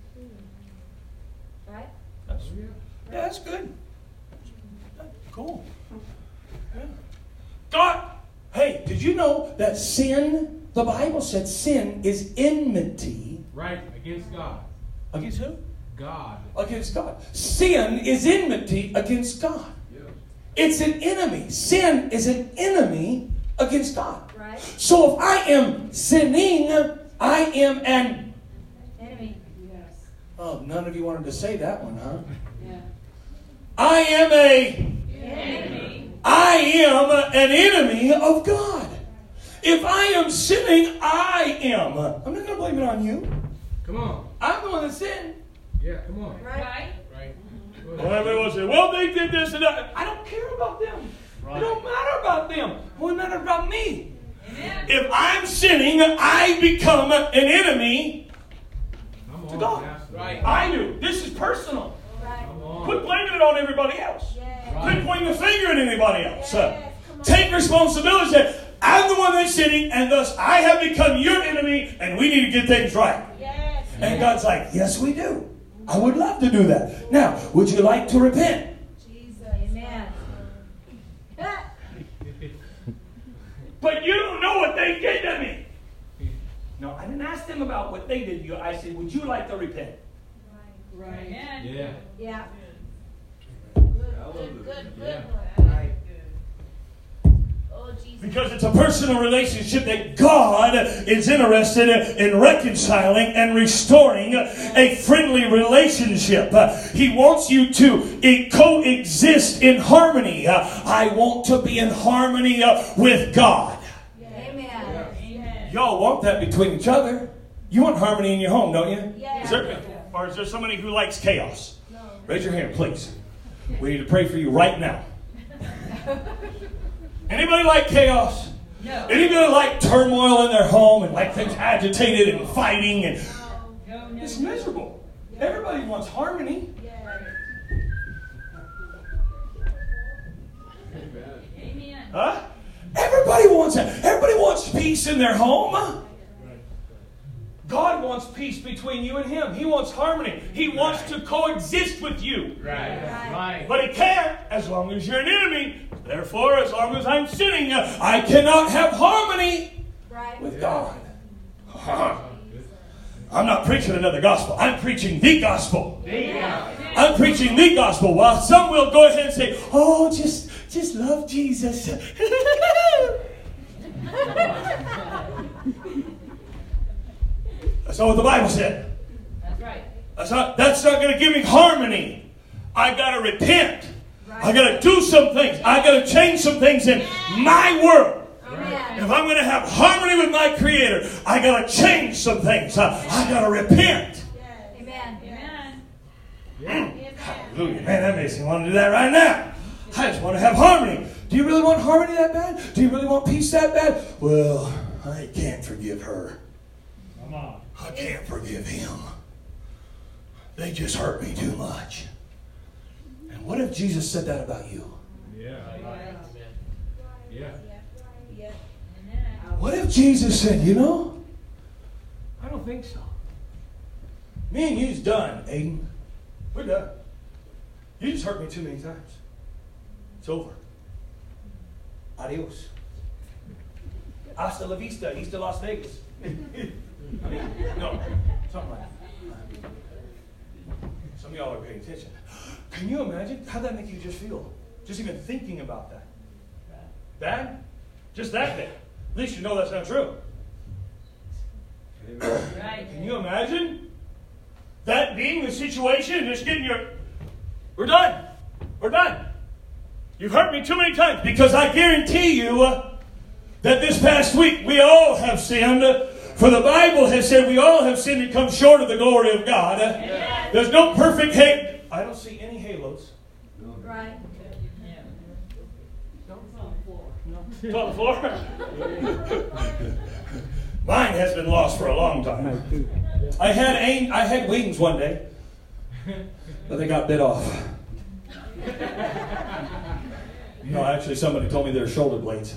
Right? That's, yeah, that's good. Cool. Yeah. God, hey, did you know that sin, the Bible said sin is enmity. Right. Against God. Against who? God. Against God. Sin is enmity against God. Yeah. It's an enemy. Sin is an enemy against God. Right? So if I am sinning, I am an... Enemy. Yes. Oh, none of you wanted to say that one, huh? Yeah. I am a... Enemy. I am an enemy of God. If I am sinning, I am. I'm not going to blame it on you. Come on. I'm the one that sinned. Yeah, come on. Right? Right? Right. Well, everyone will say, well, they did this and that. I don't care about them. Right. It don't matter about them. It matter about me. Amen. If I'm sinning, I become an enemy Come to on. God. That's Right. I do. This is personal. Right. Come on. Quit blaming it on everybody else. Yes. Quit pointing the finger at anybody else. Yes. Come on. Take responsibility. Say, I'm the one that's sinning, and thus I have become your enemy, and we need to get things right. Yes. And God's like, yes, we do. I would love to do that. Now, would you like to repent? Jesus. Amen. But you don't know what they did to me. No, I didn't ask them about what they did to you. I said, would you like to repent? Right. Amen. Yeah. Yeah. Good, good, Yeah. good. Right. Oh, Jesus. Because it's a personal relationship that God is interested in reconciling and restoring a friendly relationship. Uh, He wants you to eh, coexist in harmony. Uh, I want to be in harmony uh, with God. Amen. Amen. Y'all want that between each other. You want harmony in your home, don't you? Yeah. Is there, or is there somebody who likes chaos? No. Raise your hand, please. We need to pray for you right now. Anybody like chaos? No. Anybody like turmoil in their home and like things agitated and fighting and No, no. it's miserable. Everybody wants harmony. Amen. Huh? Everybody wants that. Everybody wants peace in their home. God wants peace between you and Him. He wants harmony. He wants to coexist with you. Right. Right. But He can't as long as you're an enemy. Therefore, as long as I'm sinning, I cannot have harmony Right. with God. I'm not preaching another gospel. I'm preaching the gospel. I'm preaching the gospel. While some will go ahead and say, oh, just, just love Jesus. That's not what the Bible said. That's right. That's not, that's not going to give me harmony. I got to repent. I got to do some things. I got to change some things in my world. Amen. If I'm going to have harmony with my Creator, I got to change some things. I, I got to repent. Amen. Amen. Amen. Hallelujah. Man, that makes me want to do that right now. I just want to have harmony. Do you really want harmony that bad? Do you really want peace that bad? Well, I can't forgive her. Come on. I can't forgive him. They just hurt me too much. And what if Jesus said that about you? Yeah. Yeah. Yeah. What if Jesus said, you know, I don't think so. Me and you's done, Aiden. We're done. You just hurt me too many times. It's over. Adios. Hasta la vista, East to Las Vegas. No, something like that. Some of y'all are paying attention. Can you imagine? How'd that make you just feel? Just even thinking about that. Bad? Just that bad. At least you know that's not true. Right. Can you imagine that being the situation and just getting your... We're done. We're done. You've hurt me too many times, because I guarantee you uh, that this past week we all have sinned. For the Bible has said we all have sinned and come short of the glory of God. Amen. There's no perfect halo. I don't see any halos. Right. It's on the floor. Mine has been lost for a long time. I had aim, I had wings one day, but they got bit off. No, actually, somebody told me they're shoulder blades.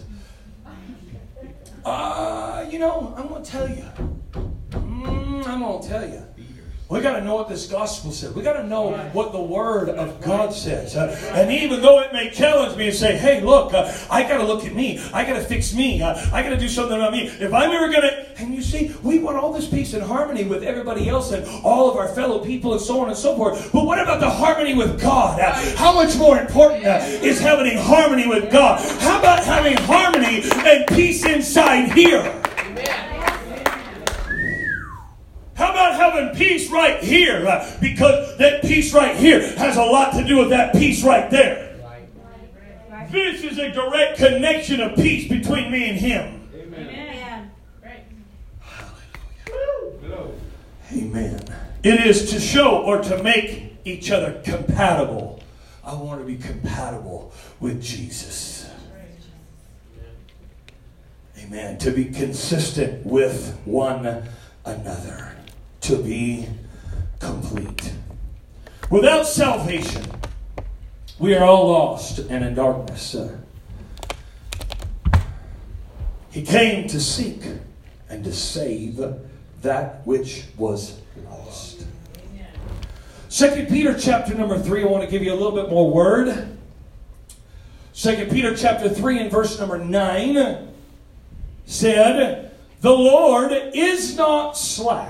Uh, you know, I'm going to tell you. Mm, I'm going to tell you. We got to know what this gospel says. We got to know what the Word of God says. Uh, and even though it may challenge me and say, hey, look, uh, I got to look at me. I got to fix me. Uh, I got to do something about me. If I'm ever going to... And you see, we want all this peace and harmony with everybody else and all of our fellow people and so on and so forth. But what about the harmony with God? Uh, how much more important uh, is having harmony with God? How about having harmony and peace inside here? How about having peace right here? Uh, because that peace right here has a lot to do with that peace right there. Right. This is a direct connection of peace between me and Him. Amen. Hello. Amen. It is to show or to make each other compatible. I want to be compatible with Jesus. Amen. To be consistent with one another. To be complete. Without salvation, we are all lost and in darkness. Uh, he came to seek and to save that which was lost. Second Peter chapter number three, I want to give you a little bit more word. Second Peter chapter three and verse number nine said, the Lord is not slack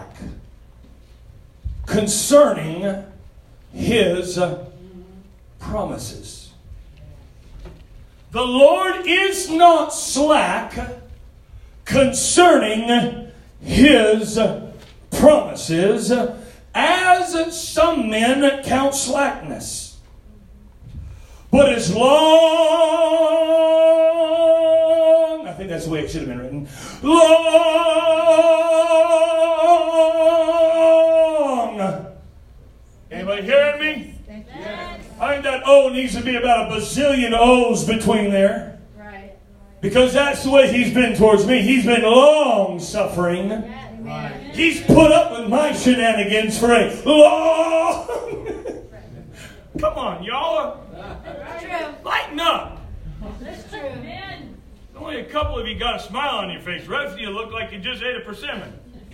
concerning His promises. The Lord is not slack concerning His promises, as some men count slackness, but is long, I think that's the way it should have been written, long. Anybody hearing me? I think that O needs to be about a bazillion O's between there. Right. Because that's the way He's been towards me. He's been long suffering. Amen. He's put up with my shenanigans for a long... Come on, y'all. True. Lighten up. That's true. Amen. Only a couple of you got a smile on your face. The rest of you look like you just ate a persimmon.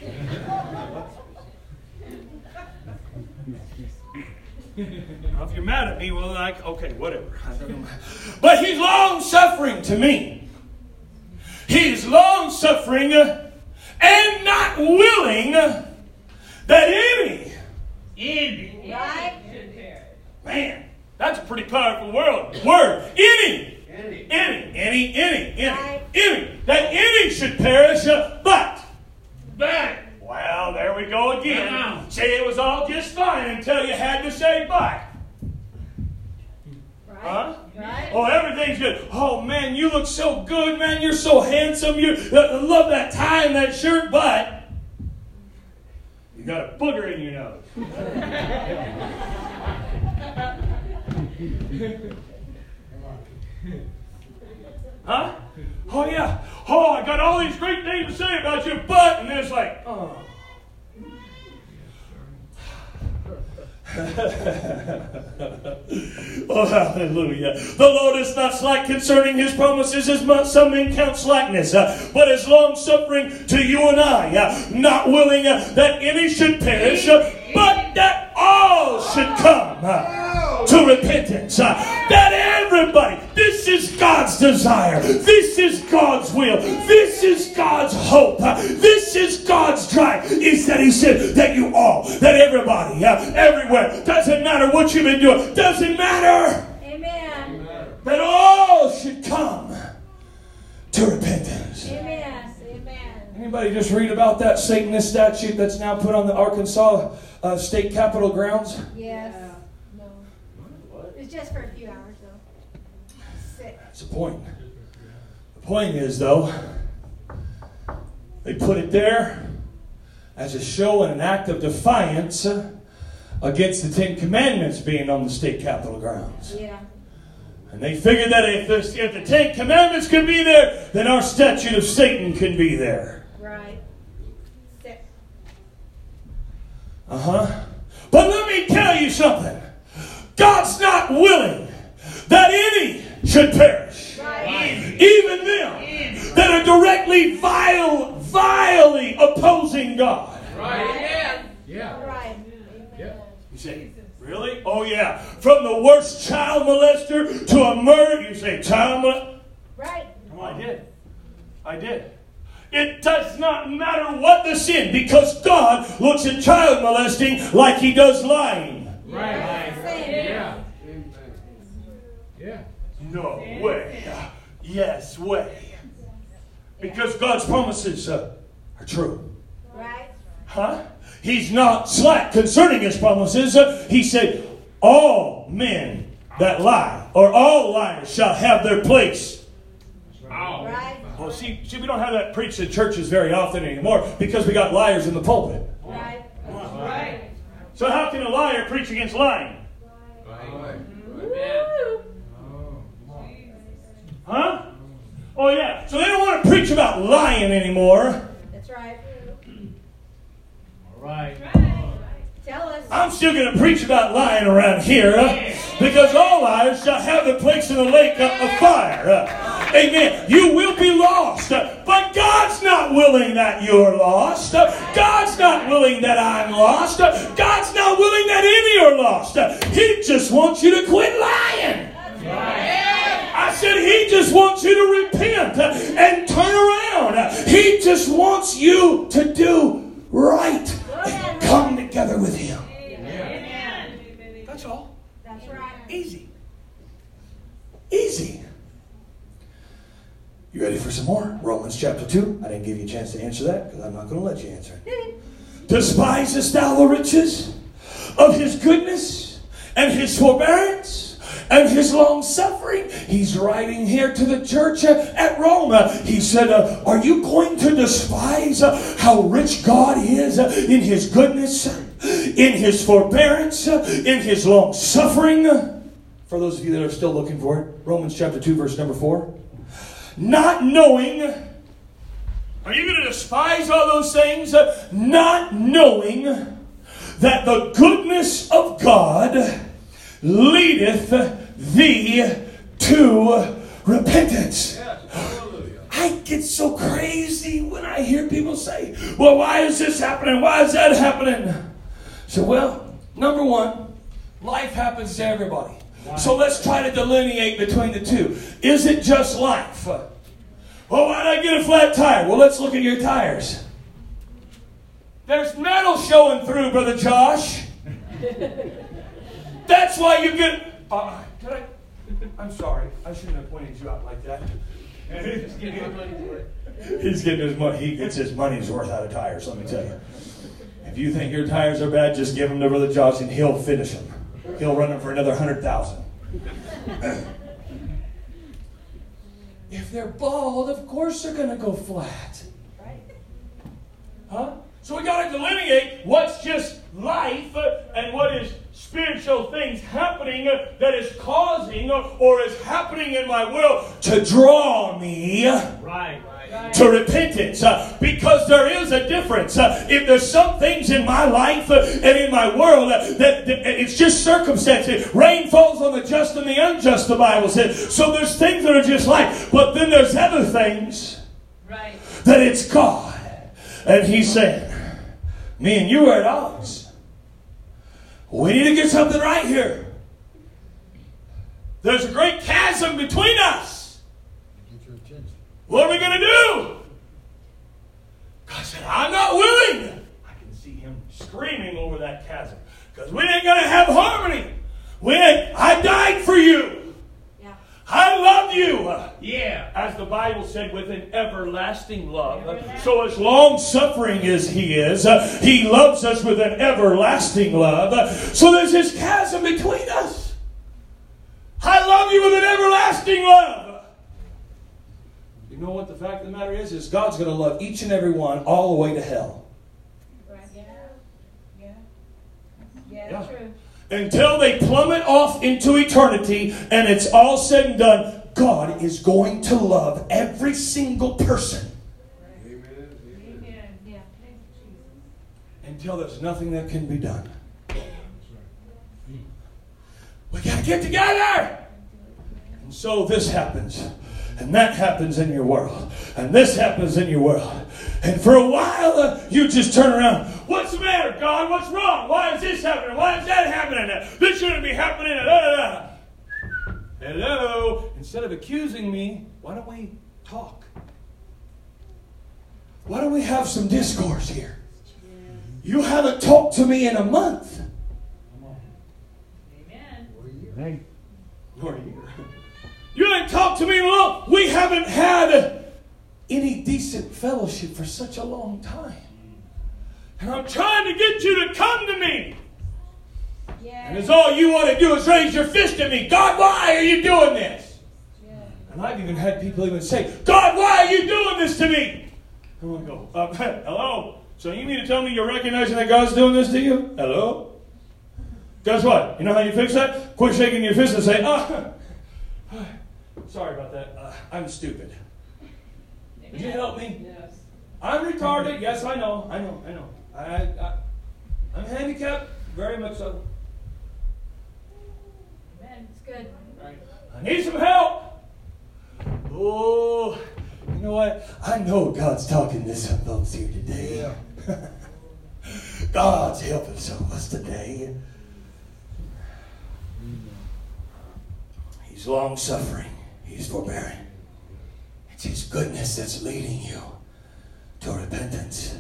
Now, if you're mad at me, well, like, okay, whatever. But He's long-suffering to me. He's long-suffering and not willing that any, any, Right. man, that's a pretty powerful word. Word. Any, any, any, any, any, any, any, that any should perish, uh, but, but, well, there we go again. Wow. Say it was all just fine until you had to say but. Right. Huh? Right. Oh, everything's good. Oh, man, you look so good, man. You're so handsome. You uh, love that tie and that shirt, but you got a booger in your nose. Huh? Oh, yeah. Oh, I got all these great things to say about you, but, and then it's like, oh. Oh, hallelujah. The Lord is not slack concerning His promises, as much some men count slackness, uh, but is long-suffering to you and I, uh, not willing uh, that any should perish, uh, but that all should come uh, to repentance. Uh, that everybody, this is God God's desire. This is God's will. This is God's hope. This is God's drive. Is that He said that you all, that everybody, uh, everywhere, doesn't matter what you've been doing, doesn't matter, Amen. that all should come to repentance. Amen. Amen. Anybody just read about that Satanist statue that's now put on the Arkansas uh, state capitol grounds? Yes. No. It's just for a few hours though. Sick. That's the point. The point is, though, they put it there as a show and an act of defiance against the Ten Commandments being on the state capitol grounds. Yeah. And they figured that if the, if the Ten Commandments could be there, then our statue of Satan can be there. Right. Sick. Uh-huh. But let me tell you something. God's not willing that any should perish. Right. Even them that are directly vile, vilely opposing God. Right. Yeah. Right. Yeah. You say, really? Oh yeah. From the worst child molester to a murder. You say, child molester? Right. Oh, I did. I did. It does not matter what the sin, because God looks at child molesting like He does lying. Right. Same. Yeah. Yeah. No way. Yes way. Because God's promises uh, are true. Right. Huh? He's not slack concerning His promises. Uh, he said, all men that lie, or all liars, shall have their place. Right. Well, see, see, we don't have that preached in churches very often anymore because we got liars in the pulpit. Right. Right. So how can a liar preach against lying? Woo. Huh? Oh, yeah. So they don't want to preach about lying anymore. That's right. All right. Tell us. I'm still going to preach about lying around here uh, because all liars shall have their place in the lake of, of fire. Uh, amen. You will be lost, uh, but God's not willing that you're lost. Uh, God's not willing that I'm lost. Uh, God's not willing that any are lost. Uh, he just wants you to quit lying. I said He just wants you to repent uh, and turn around. Uh, he just wants you to do right and come together with Him. Amen. That's all. That's right. Easy. Easy. You ready for some more? Romans chapter two. I didn't give you a chance to answer that because I'm not going to let you answer it. Despisest thou the riches of His goodness and His forbearance and His long suffering? He's writing here to the church at Rome. He said, uh, are you going to despise uh, how rich God is uh, in His goodness, in His forbearance, uh, in His long suffering? For those of you that are still looking for it, Romans chapter two, verse number four. Not knowing, are you going to despise all those things? Uh, not knowing that the goodness of God leadeth thee to repentance. I get so crazy when I hear people say, well, why is this happening? Why is that happening? So, well, number one, life happens to everybody. So let's try to delineate between the two. Is it just life? Well, why did I get a flat tire? Well, let's look at your tires. There's metal showing through, Brother Josh. That's why you get... Uh, did I? I'm sorry. I shouldn't have pointed you out like that. He's getting his money. He gets his money's worth out of tires, let me tell you. If you think your tires are bad, just give them to Brother Josh and he'll finish them. He'll run them for another hundred thousand. If they're bald, of course they're going to go flat. Huh? So we got to delineate what's just life and what is spiritual things happening that is causing or is happening in my world to draw me Right. Right. to repentance. Uh, because there is a difference. Uh, if there's some things in my life uh, and in my world uh, that, that it's just circumstances. Rain falls on the just and the unjust, the Bible says. So there's things that are just life. But then there's other things Right. that it's God. And He's saying, me and you are at odds. We need to get something right here. There's a great chasm between us. What are we going to do? God said, I'm not willing. I can see him screaming over that chasm. Because we ain't going to have harmony. We ain't, I died for you. Yeah. I love you. Yeah. As the Bible said, with an everlasting love. So as long-suffering as he is, uh, he loves us with an everlasting love. Uh, so there's this chasm between us. I love you with an everlasting love. You know what the fact of the matter is? Is God's going to love each and every one all the way to hell. Right. Yeah. Yeah. Yeah. Yeah. True. Until they plummet off into eternity and it's all said and done, God is going to love every single person. Amen. Yeah. Until there's nothing that can be done. We got to get together. And so this happens. And that happens in your world. And this happens in your world. And for a while, uh, you just turn around. What's the matter, God? What's wrong? Why is this happening? Why is that happening? This shouldn't be happening. Da, da, da. Hello? Instead of accusing me, why don't we talk? Why don't we have some discourse here? You haven't talked to me in a month. Amen. Amen. Nor a year. You ain't talked to me in a long. We haven't had any decent fellowship for such a long time. And I'm trying to get you to come to me. Yeah. And it's all you want to do is raise your fist at me. God, why are you doing this? Yeah. And I've even had people even say, God, why are you doing this to me? I want to go, uh, hello? So you mean to tell me you're recognizing that God's doing this to you? Hello? Guess what? You know how you fix that? Quit shaking your fist and say, oh, sorry about that. Uh, I'm stupid. Would you help me? Yes. I'm retarded. Yes, I know. I know. I know. I, I, I'm handicapped. Very much so. Amen. It's good. I need some help. Oh, you know what? I know God's talking to some folks here today. Yeah. God's helping some of us today. He's long-suffering. He's forbearing. It's His goodness that's leading you to repentance.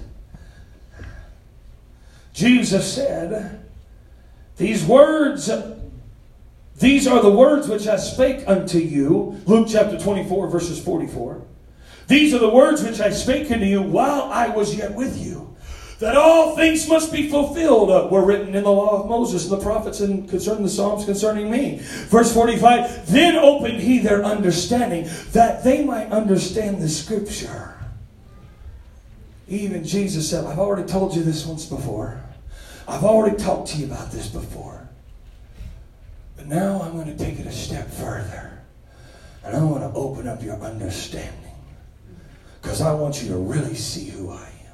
Jesus said, these words, these are the words which I spake unto you. Luke chapter twenty-four, verses forty-four. These are the words which I spake unto you while I was yet with you, that all things must be fulfilled, uh, were written in the law of Moses and the prophets and concerning the Psalms concerning me. Verse forty-five, then opened he their understanding, that they might understand the Scripture. Even Jesus said, I've already told you this once before. I've already talked to you about this before. But now I'm going to take it a step further. And I want to open up your understanding. Because I want you to really see who I am.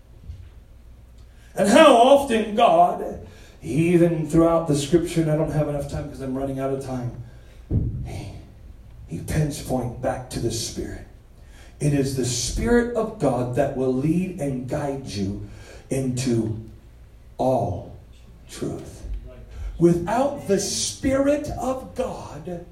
And how often God, even throughout the Scripture, and I don't have enough time because I'm running out of time, He, he pinpoints back to the Spirit. It is the Spirit of God that will lead and guide you into all truth. Without the Spirit of God,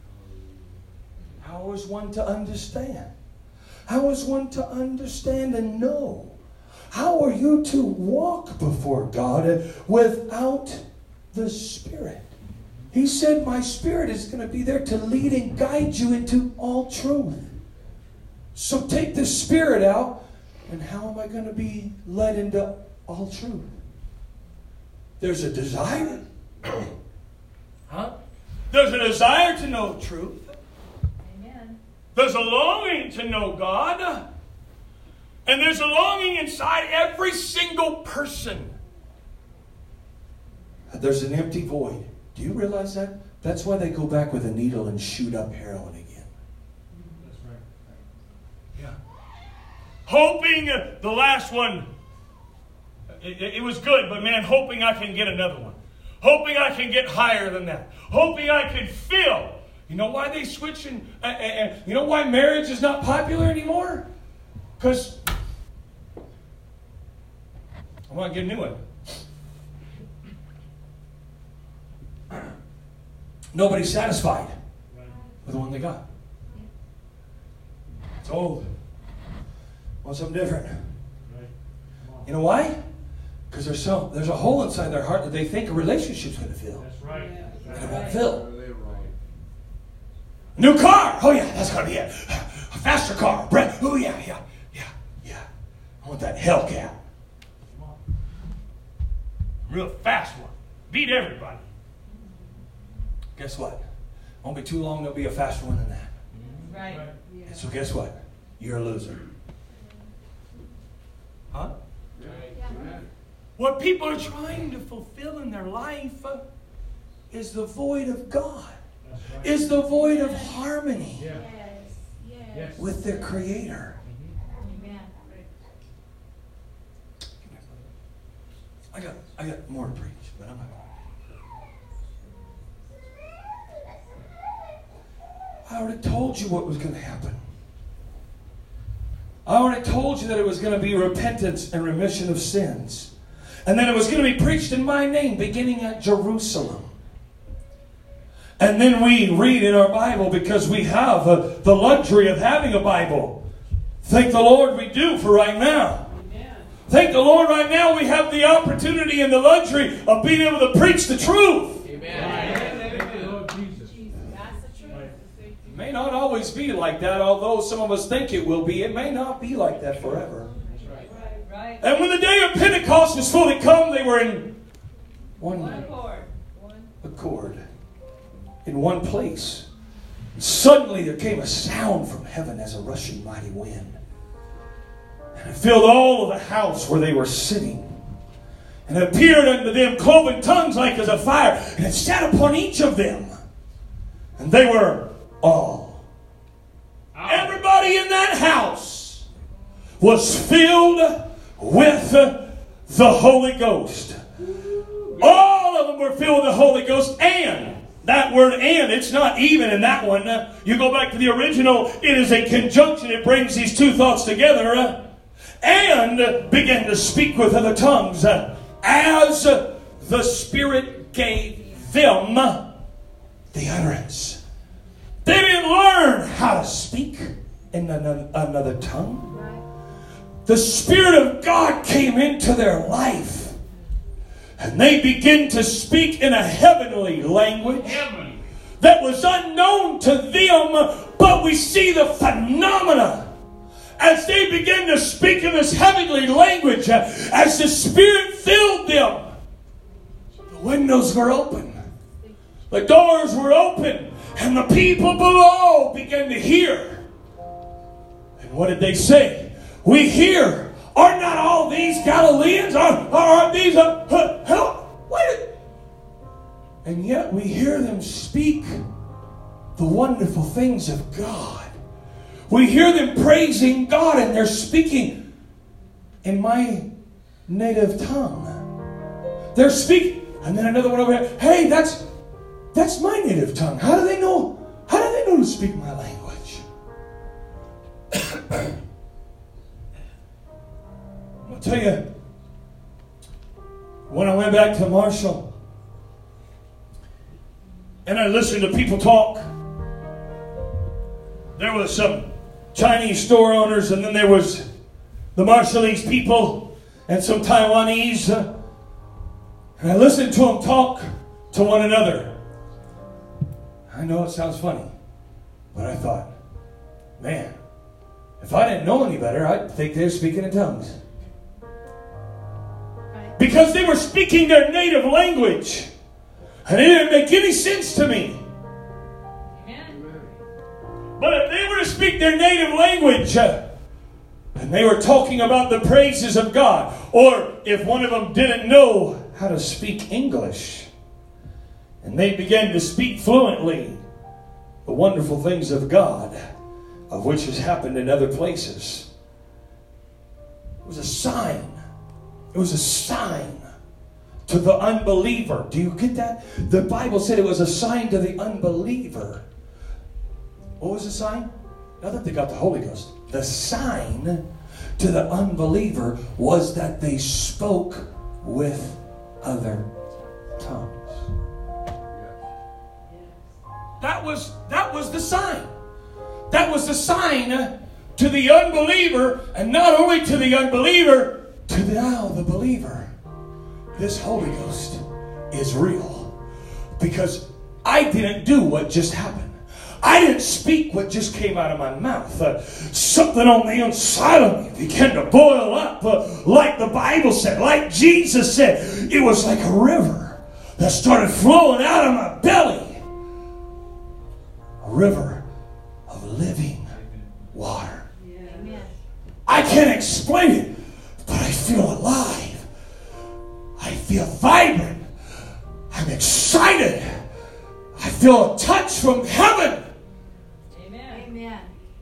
how is one to understand? How is one to understand and know? How are you to walk before God without the Spirit? He said, my Spirit is going to be there to lead and guide you into all truth. So take the Spirit out, and how am I going to be led into all truth? There's a desire. Huh? There's a desire to know truth. Amen. There's a longing to know God. And there's a longing inside every single person. There's an empty void. Do you realize that? That's why they go back with a needle and shoot up heroin again. That's right. Yeah. Hoping uh, the last one, it, it, it was good, but man, hoping I can get another one. Hoping I can get higher than that. Hoping I can feel. You know why they switch and, uh, uh, uh, you know why marriage is not popular anymore? Because I want to get a new one. Nobody's satisfied with the one they got. It's old. Want something different. Right. You know why? Because there's so there's a hole inside their heart that they think a relationship's going to fill. That's right. And it won't fill. They're right. New car. Oh yeah, that's going to be it. A faster car. Brett. Oh yeah, yeah, yeah, yeah. I want that Hellcat. Come on. Real fast one. Beat everybody. Guess what? Won't be too long. There'll be a faster one than that. Right. And so guess what? You're a loser. Huh? Yeah. What people are trying to fulfill in their life uh, is the void of God. That's right. Is the void of harmony Yeah. Yes. Yes. Yes. with their Creator. Amen. I got, I got more to preach, but I'm not. I already told you what was going to happen. I already told you that it was going to be repentance and remission of sins. And then it was going to be preached in my name, beginning at Jerusalem. And then we read in our Bible, because we have uh, the luxury of having a Bible. Thank the Lord we do for right now. Amen. Thank the Lord right now we have the opportunity and the luxury of being able to preach the truth. Amen. Lord Jesus. That's the truth. It may not always be like that, although some of us think it will be. It may not be like that forever. Right. Right. And when the day of Pentecost was fully come, they were in one One accord. One. accord, in one place. Suddenly there came a sound from heaven as a rushing mighty wind. And it filled all of the house where they were sitting. And it appeared unto them cloven tongues like as a fire. And it sat upon each of them. And they were all. Everybody in that house was filled with the Holy Ghost. All of them were filled with the Holy Ghost. And that word "and," it's not even in that one. You go back to the original, it is a conjunction. It brings these two thoughts together. And began to speak with other tongues as the Spirit gave them the utterance. They didn't learn how to speak in another tongue. The Spirit of God came into their life. And they began to speak in a heavenly language Heaven. that was unknown to them. But we see the phenomena as they began to speak in this heavenly language, as the Spirit filled them. The windows were open. The doors were open. And the people below began to hear. And what did they say? We hear. Are not all these Galileans? Are, are these... Uh, uh, help? Wait. And yet we hear them speak the wonderful things of God. We hear them praising God, and they're speaking in my native tongue. They're speaking. And then another one over here. Hey, that's that's my native tongue. How do they know? How do they know to speak my language? I'll tell you, when I went back to Marshall and I listened to people talk, there was some Chinese store owners, and then there was the Marshallese people and some Taiwanese. And I listened to them talk to one another. I know it sounds funny, but I thought, man, if I didn't know any better, I'd think they were speaking in tongues. Because they were speaking their native language. And it didn't make any sense to me. Amen. But if they were to speak their native language, uh, and they were talking about the praises of God, or if one of them didn't know how to speak English, and they began to speak fluently the wonderful things of God, of which has happened in other places, it was a sign. It was a sign to the unbeliever. Do you get that? The Bible said it was a sign to the unbeliever. What was the sign? Not that they got the Holy Ghost. The sign to the unbeliever was that they spoke with other tongues. That was, that was the sign. That was the sign to the unbeliever, and not only to the unbeliever, to the, now the believer. This Holy Ghost is real. Because I didn't do what just happened. I didn't speak what just came out of my mouth. Uh, something on the inside of me began to boil up, uh, like the Bible said, like Jesus said. It was like a river that started flowing out of my belly. A river of living water. Amen. I can't explain it, but I feel alive. I feel vibrant. I'm excited. I feel a touch from heaven. Amen.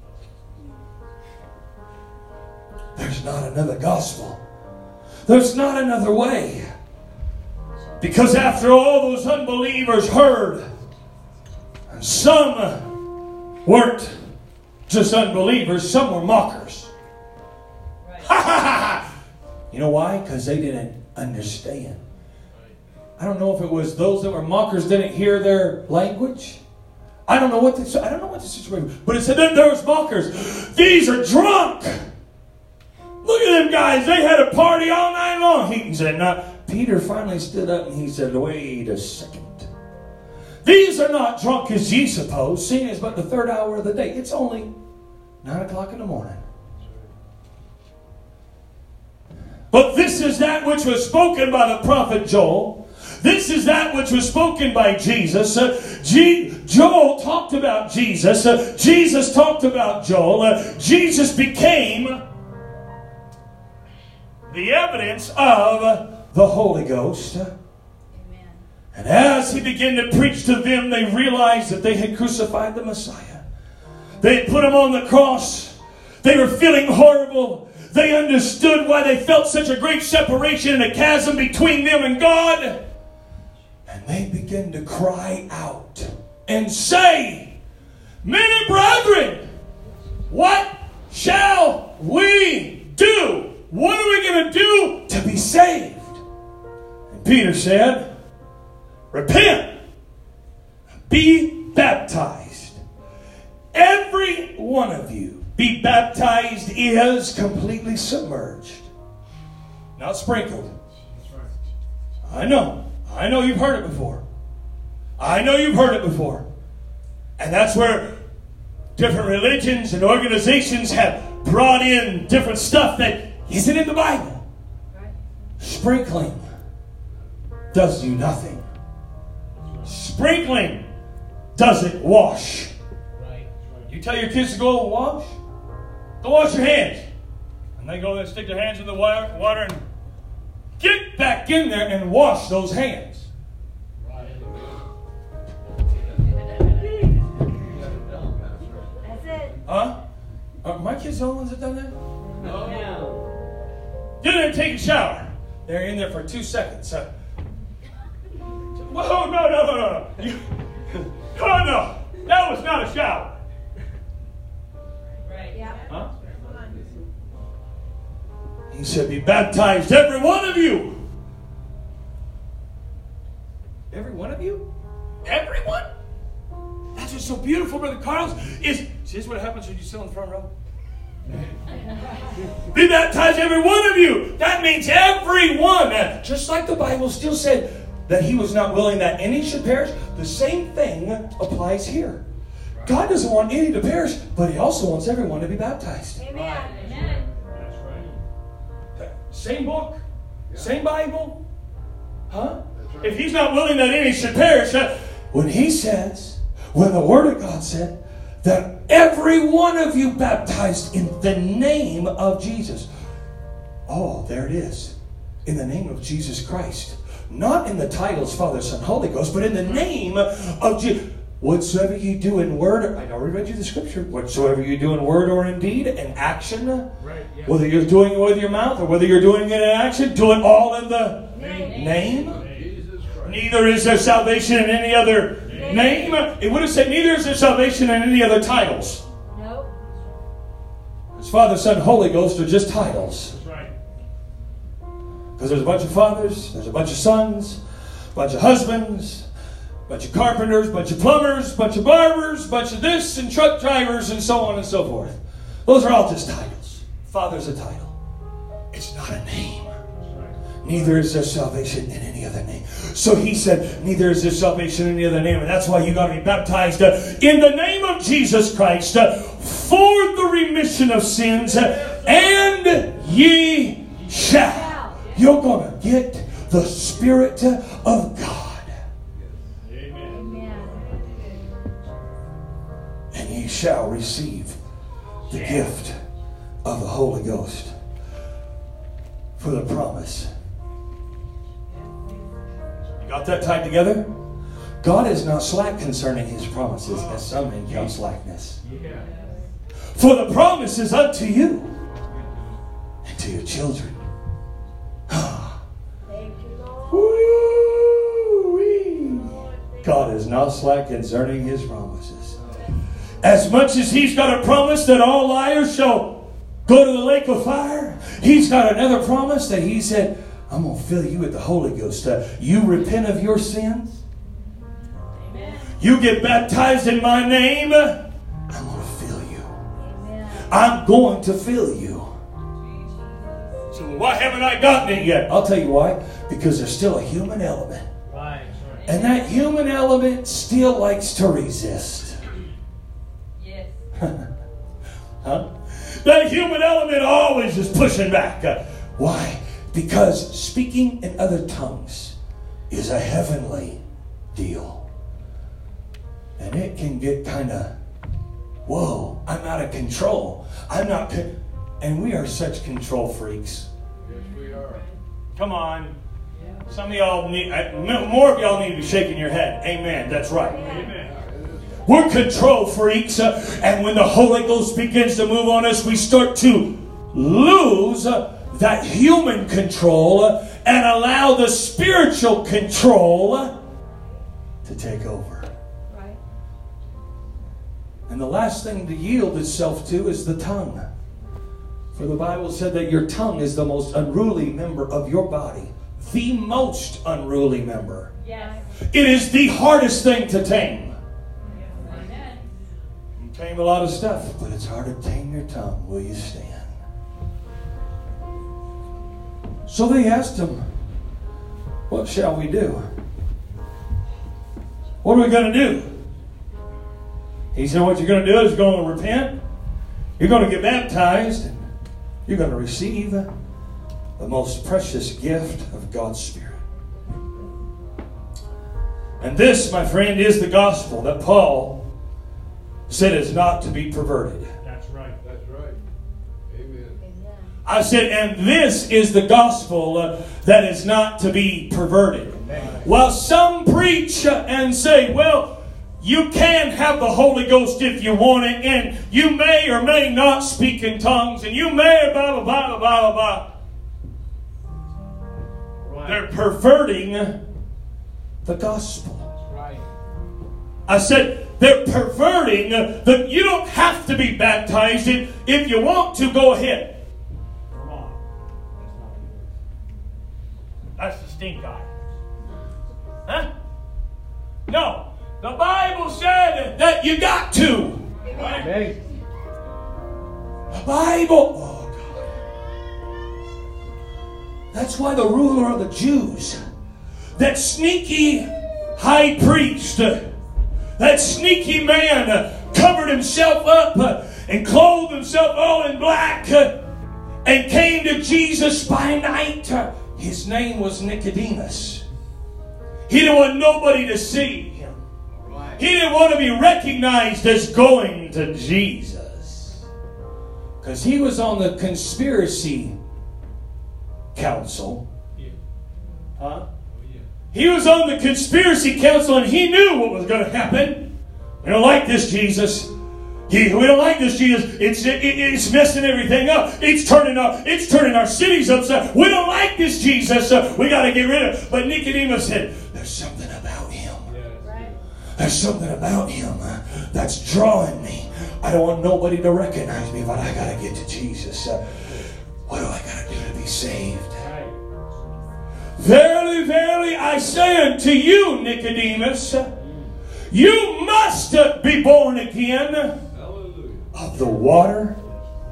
There's not another gospel. There's not another way. Because after all those unbelievers heard, and some weren't just unbelievers, some were mockers. Right. Ha ha ha! You know why? Because they didn't understand. I don't know if it was those that were mockers didn't hear their language. I don't know what the, I don't know what the situation was. But it said that there was mockers. These are drunk. Look at them guys. They had a party all night long. He said, no. Peter finally stood up and he said, wait a second. These are not drunk as ye suppose, seeing it's but the third hour of the day. It's only nine o'clock in the morning. But this is that which was spoken by the prophet Joel. This is that which was spoken by Jesus. Uh, G- Joel talked about Jesus. Uh, Jesus talked about Joel. Uh, Jesus became the evidence of the Holy Ghost. Amen. And as he began to preach to them, they realized that they had crucified the Messiah. They had put him on the cross. They were feeling horrible. They understood why they felt such a great separation and a chasm between them and God. And they began to cry out and say, many brethren, what shall we do? What are we going to do to be saved? And Peter said, repent, be baptized. Every one of you, be baptized is completely submerged, not sprinkled. I know. I know you've heard it before. I know you've heard it before. And that's where different religions and organizations have brought in different stuff that isn't in the Bible. Right. Sprinkling does you nothing. Sprinkling doesn't wash. You tell your kids to go and wash? Go wash your hands. And they go and stick their hands in the water, water and get back in there and wash those hands. That's it. Huh? Are my kids the only ones that done that? No. Get in there and take a shower. They're in there for two seconds. Uh, Whoa, no, no, no, no. You, no, no. That was not a shower. Right. Yeah. Huh? He said, be baptized, every one of you. Every one of you? Everyone? That's what's so beautiful, Brother Carlos. Is, see, this is what happens when you sit on the front row. Be baptized, every one of you. That means everyone. Just like the Bible still said that he was not willing that any should perish, the same thing applies here. God doesn't want any to perish, but he also wants everyone to be baptized. Amen. Amen. That's right. Same book, same Bible. Huh? If he's not willing that any should perish, uh, when he says, when the Word of God said, that every one of you baptized in the name of Jesus. Oh, there it is. In the name of Jesus Christ. Not in the titles Father, Son, Holy Ghost, but in the name of Jesus. Whatsoever you do in word, I already read you the scripture. Whatsoever you do in word or in deed, in action, Right, yeah. whether you're doing it with your mouth or whether you're doing it in action, do it all in the Name. name. Jesus Christ. Neither is there salvation in any other name. It would have said neither is there salvation in any other titles. Nope. Because Father, Son, Holy Ghost are just titles. That's right. Because there's a bunch of fathers, there's a bunch of sons, a bunch of husbands, a bunch of carpenters, a bunch of plumbers, a bunch of barbers, a bunch of this, and truck drivers, and so on and so forth. Those are all just titles. Father's a title. It's not a name. Neither is there salvation in any other name. So he said, neither is there salvation in any other name. And that's why you got to be baptized uh, in the name of Jesus Christ uh, for the remission of sins. Uh, and ye shall. You're going to get the Spirit uh, of God. Amen. And ye shall receive the gift of the Holy Ghost for the promise. You got that tied together? God is not slack concerning His promises, as some men count slackness. Yeah. For the promise is unto you and to your children. Thank you, Lord. Woo-wee. God is not slack concerning His promises. As much as He's got a promise that all liars shall go to the lake of fire, He's got another promise that He said, I'm going to fill you with the Holy Ghost. Uh, you repent of your sins. Amen. You get baptized in my name. I'm going to fill you. Amen. I'm going to fill you. So why haven't I gotten it yet? I'll tell you why. Because there's still a human element. Right. And that human element still likes to resist. Yes. Huh? That human element always is pushing back. Uh, why? Because speaking in other tongues is a heavenly deal. And it can get kind of, whoa, I'm out of control. I'm not, con-. And we are such control freaks. Yes, we are. Come on. Some of y'all need, more of y'all need to be shaking your head. Amen. That's right. Amen. We're control freaks, uh, and when the Holy Ghost begins to move on us, we start to lose uh, that human control uh, and allow the spiritual control uh, to take over. Right. And the last thing to yield itself to is the tongue. For the Bible said that your tongue is the most unruly member of your body. The most unruly member. Yes. It is the hardest thing to tame. Amen. You tame a lot of stuff, but it's hard to tame your tongue. Will you stand? So they asked him, what shall we do? What are we going to do? He said, what you're going to do is you're going to repent. You're going to get baptized. And you're going to receive the most precious gift of God's Spirit. And this, my friend, is the gospel that Paul said is not to be perverted. That's right. That's right. Amen. Amen. I said, and this is the gospel uh, that is not to be perverted. While some preach uh, and say, well, you can have the Holy Ghost if you want it, and you may or may not speak in tongues, and you may blah, blah, blah, blah, blah, blah. Right. They're perverting the gospel. That's right. I said, they're perverting that you don't have to be baptized. If, if you want to, go ahead. Come on. That's the stink eye. Huh? No. The Bible said that you got to. Amen. The Bible. Oh, God. That's why the ruler of the Jews, that sneaky high priest, that sneaky man covered himself up and clothed himself all in black and came to Jesus by night. His name was Nicodemus. He didn't want nobody to see him. He didn't want to be recognized as going to Jesus. Because he was on the conspiracy council. Yeah. Huh? Oh, yeah. He was on the conspiracy council and he knew what was going to happen. We don't like this Jesus. He, we don't like this Jesus. It's it, it's messing everything up. It's turning our it's turning our cities upside. We don't like this Jesus. Uh, we got to get rid of it. But Nicodemus said, "There's something about him. Yes. Right. There's something about him uh, that's drawing me. I don't want nobody to recognize me, but I got to get to Jesus. Uh, what do I got to do to be saved?" Right. Verily, verily, I say unto you, Nicodemus, you must be born again Hallelujah. of the water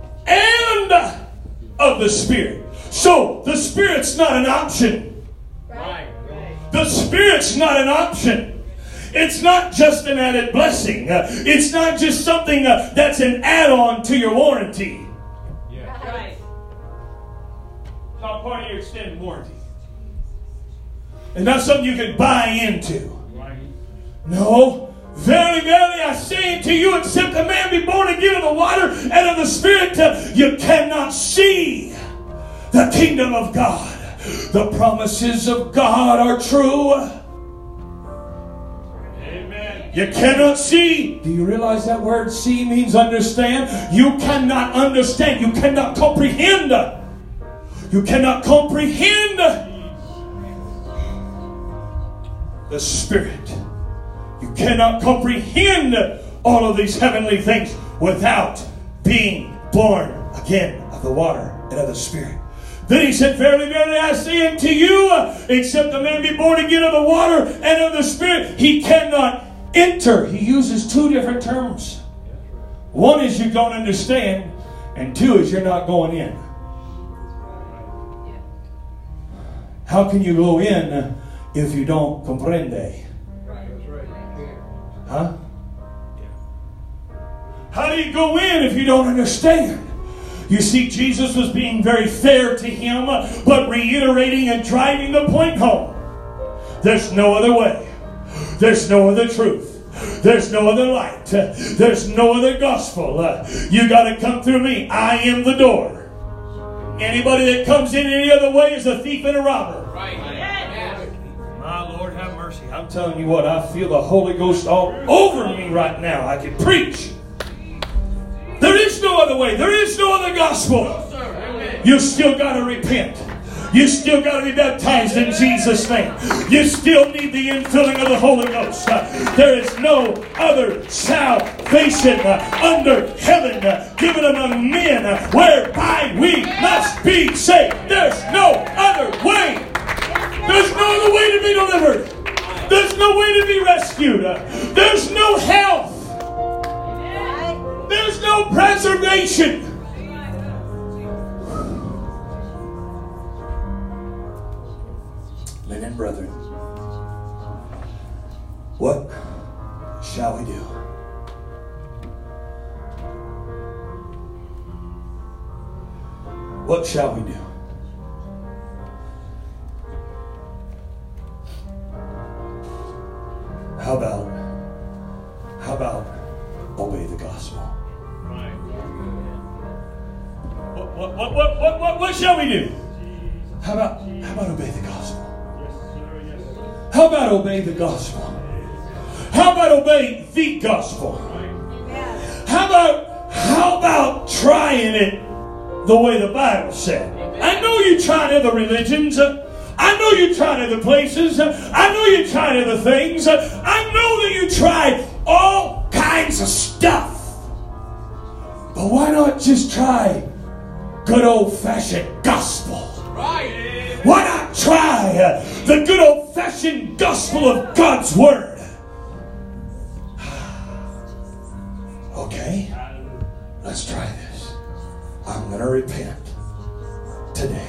of the Spirit. So the Spirit's not an option. Right. The Spirit's not an option. It's not just an added blessing. Uh, it's not just something uh, that's an add-on to your warranty. Yeah. Right. It's not part of your extended warranty. It's not something you can buy into. Right. No. Verily, verily, I say unto you, except a man be born again of the water and of the Spirit, uh, you cannot see the kingdom of God. The promises of God are true. Amen. You cannot see. Do you realize that word see means understand? You cannot understand. You cannot comprehend. You cannot comprehend the Spirit. You cannot comprehend all of these heavenly things without being born again of the water and of the Spirit. Then he said, verily, verily, I say unto you, except a man be born again of the water and of the Spirit, he cannot enter. He uses two different terms. One is you don't understand, and two is you're not going in. How can you go in if you don't comprende? That's right. You can't. Huh? How do you go in if you don't understand? You see, Jesus was being very fair to him, but reiterating and driving the point home. There's no other way. There's no other truth. There's no other light. There's no other gospel. You got to come through me. I am the door. Anybody that comes in any other way is a thief and a robber. Right. My Lord, have mercy. I'm telling you what, I feel the Holy Ghost all over me right now. I can preach. There is no other way. There is no other gospel. You still got to repent. You still got to be baptized in Jesus' name. You still need the infilling of the Holy Ghost. Uh, there is no other salvation uh, under heaven uh, given among men uh, whereby we must be saved. There's no other way. There's no other way to be delivered. There's no way to be rescued. Uh, there's no health. There's no preservation. Men and brethren, what shall we do? What shall we do? How about, how about obey the gospel? What, what, what, what, what, what, what shall we do? How about, how about obey the gospel? How about obey the gospel? How about obey the gospel? How about, how about trying it the way the Bible said? I know you tried other religions. I know you tried other places. I know you tried other things. I know that you tried all kinds of stuff. But why not just try good old-fashioned gospel? Right. Why not try uh, the good old-fashioned gospel of God's Word? Okay, let's try this. I'm going to repent today.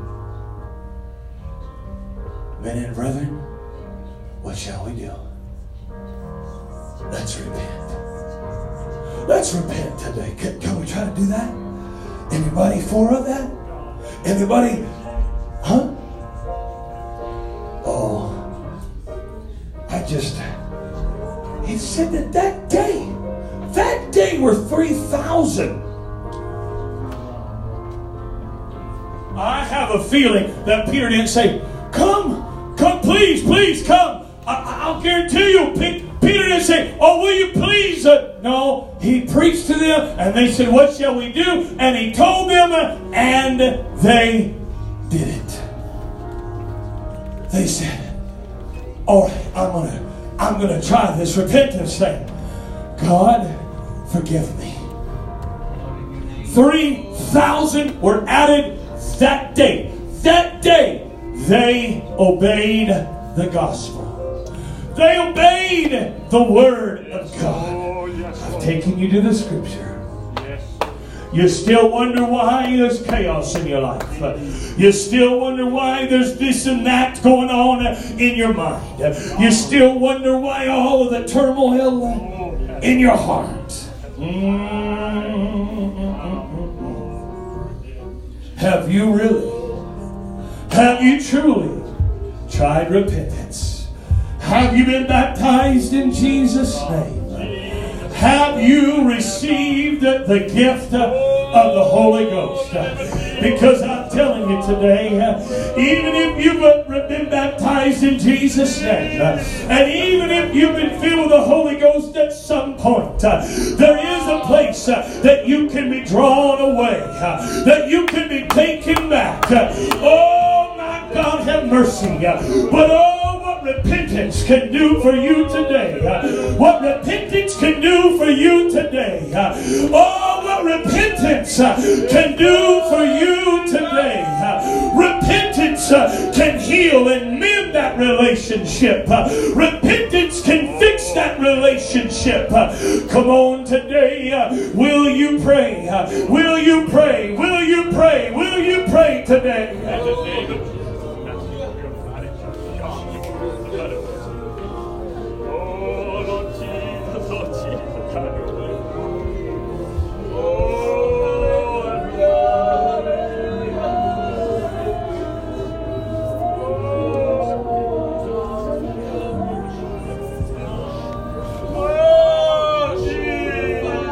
Men and brethren, what shall we do? Let's repent. Let's repent today. Can, can we try to do that? Anybody for that? Anybody? Huh? Oh, I just, he said that that day, that day were three thousand. I have a feeling that Peter didn't say, come, come, please, please, come. I, I'll guarantee you, Peter didn't say, oh, will you please? Uh, no, he preached to them, and they said, what shall we do? And he told them, uh, and they did it. They said, all right, I'm gonna, I'm gonna try this repentance thing. God, forgive me. Three thousand were added that day. That day, they obeyed the gospel. They obeyed the word of God. I've taken you to the scripture. You still wonder why there's chaos in your life. You still wonder why there's this and that going on in your mind. You still wonder why all of the turmoil in your heart. Have you really, have you truly tried repentance? Have you been baptized in Jesus' name? Have you received the gift of the Holy Ghost? Because I'm telling you today, even if you've been baptized in Jesus' name, and even if you've been filled with the Holy Ghost at some point, there is a place that you can be drawn away, that you can be taken back. Oh my God, have mercy. But oh, what repentance can do for you today. What repentance can do for you today. Oh, what repentance can do for you today. Repentance can heal and mend that relationship. Repentance can fix that relationship. Come on today. Will you pray? Will you pray? Will you pray? Will you pray today?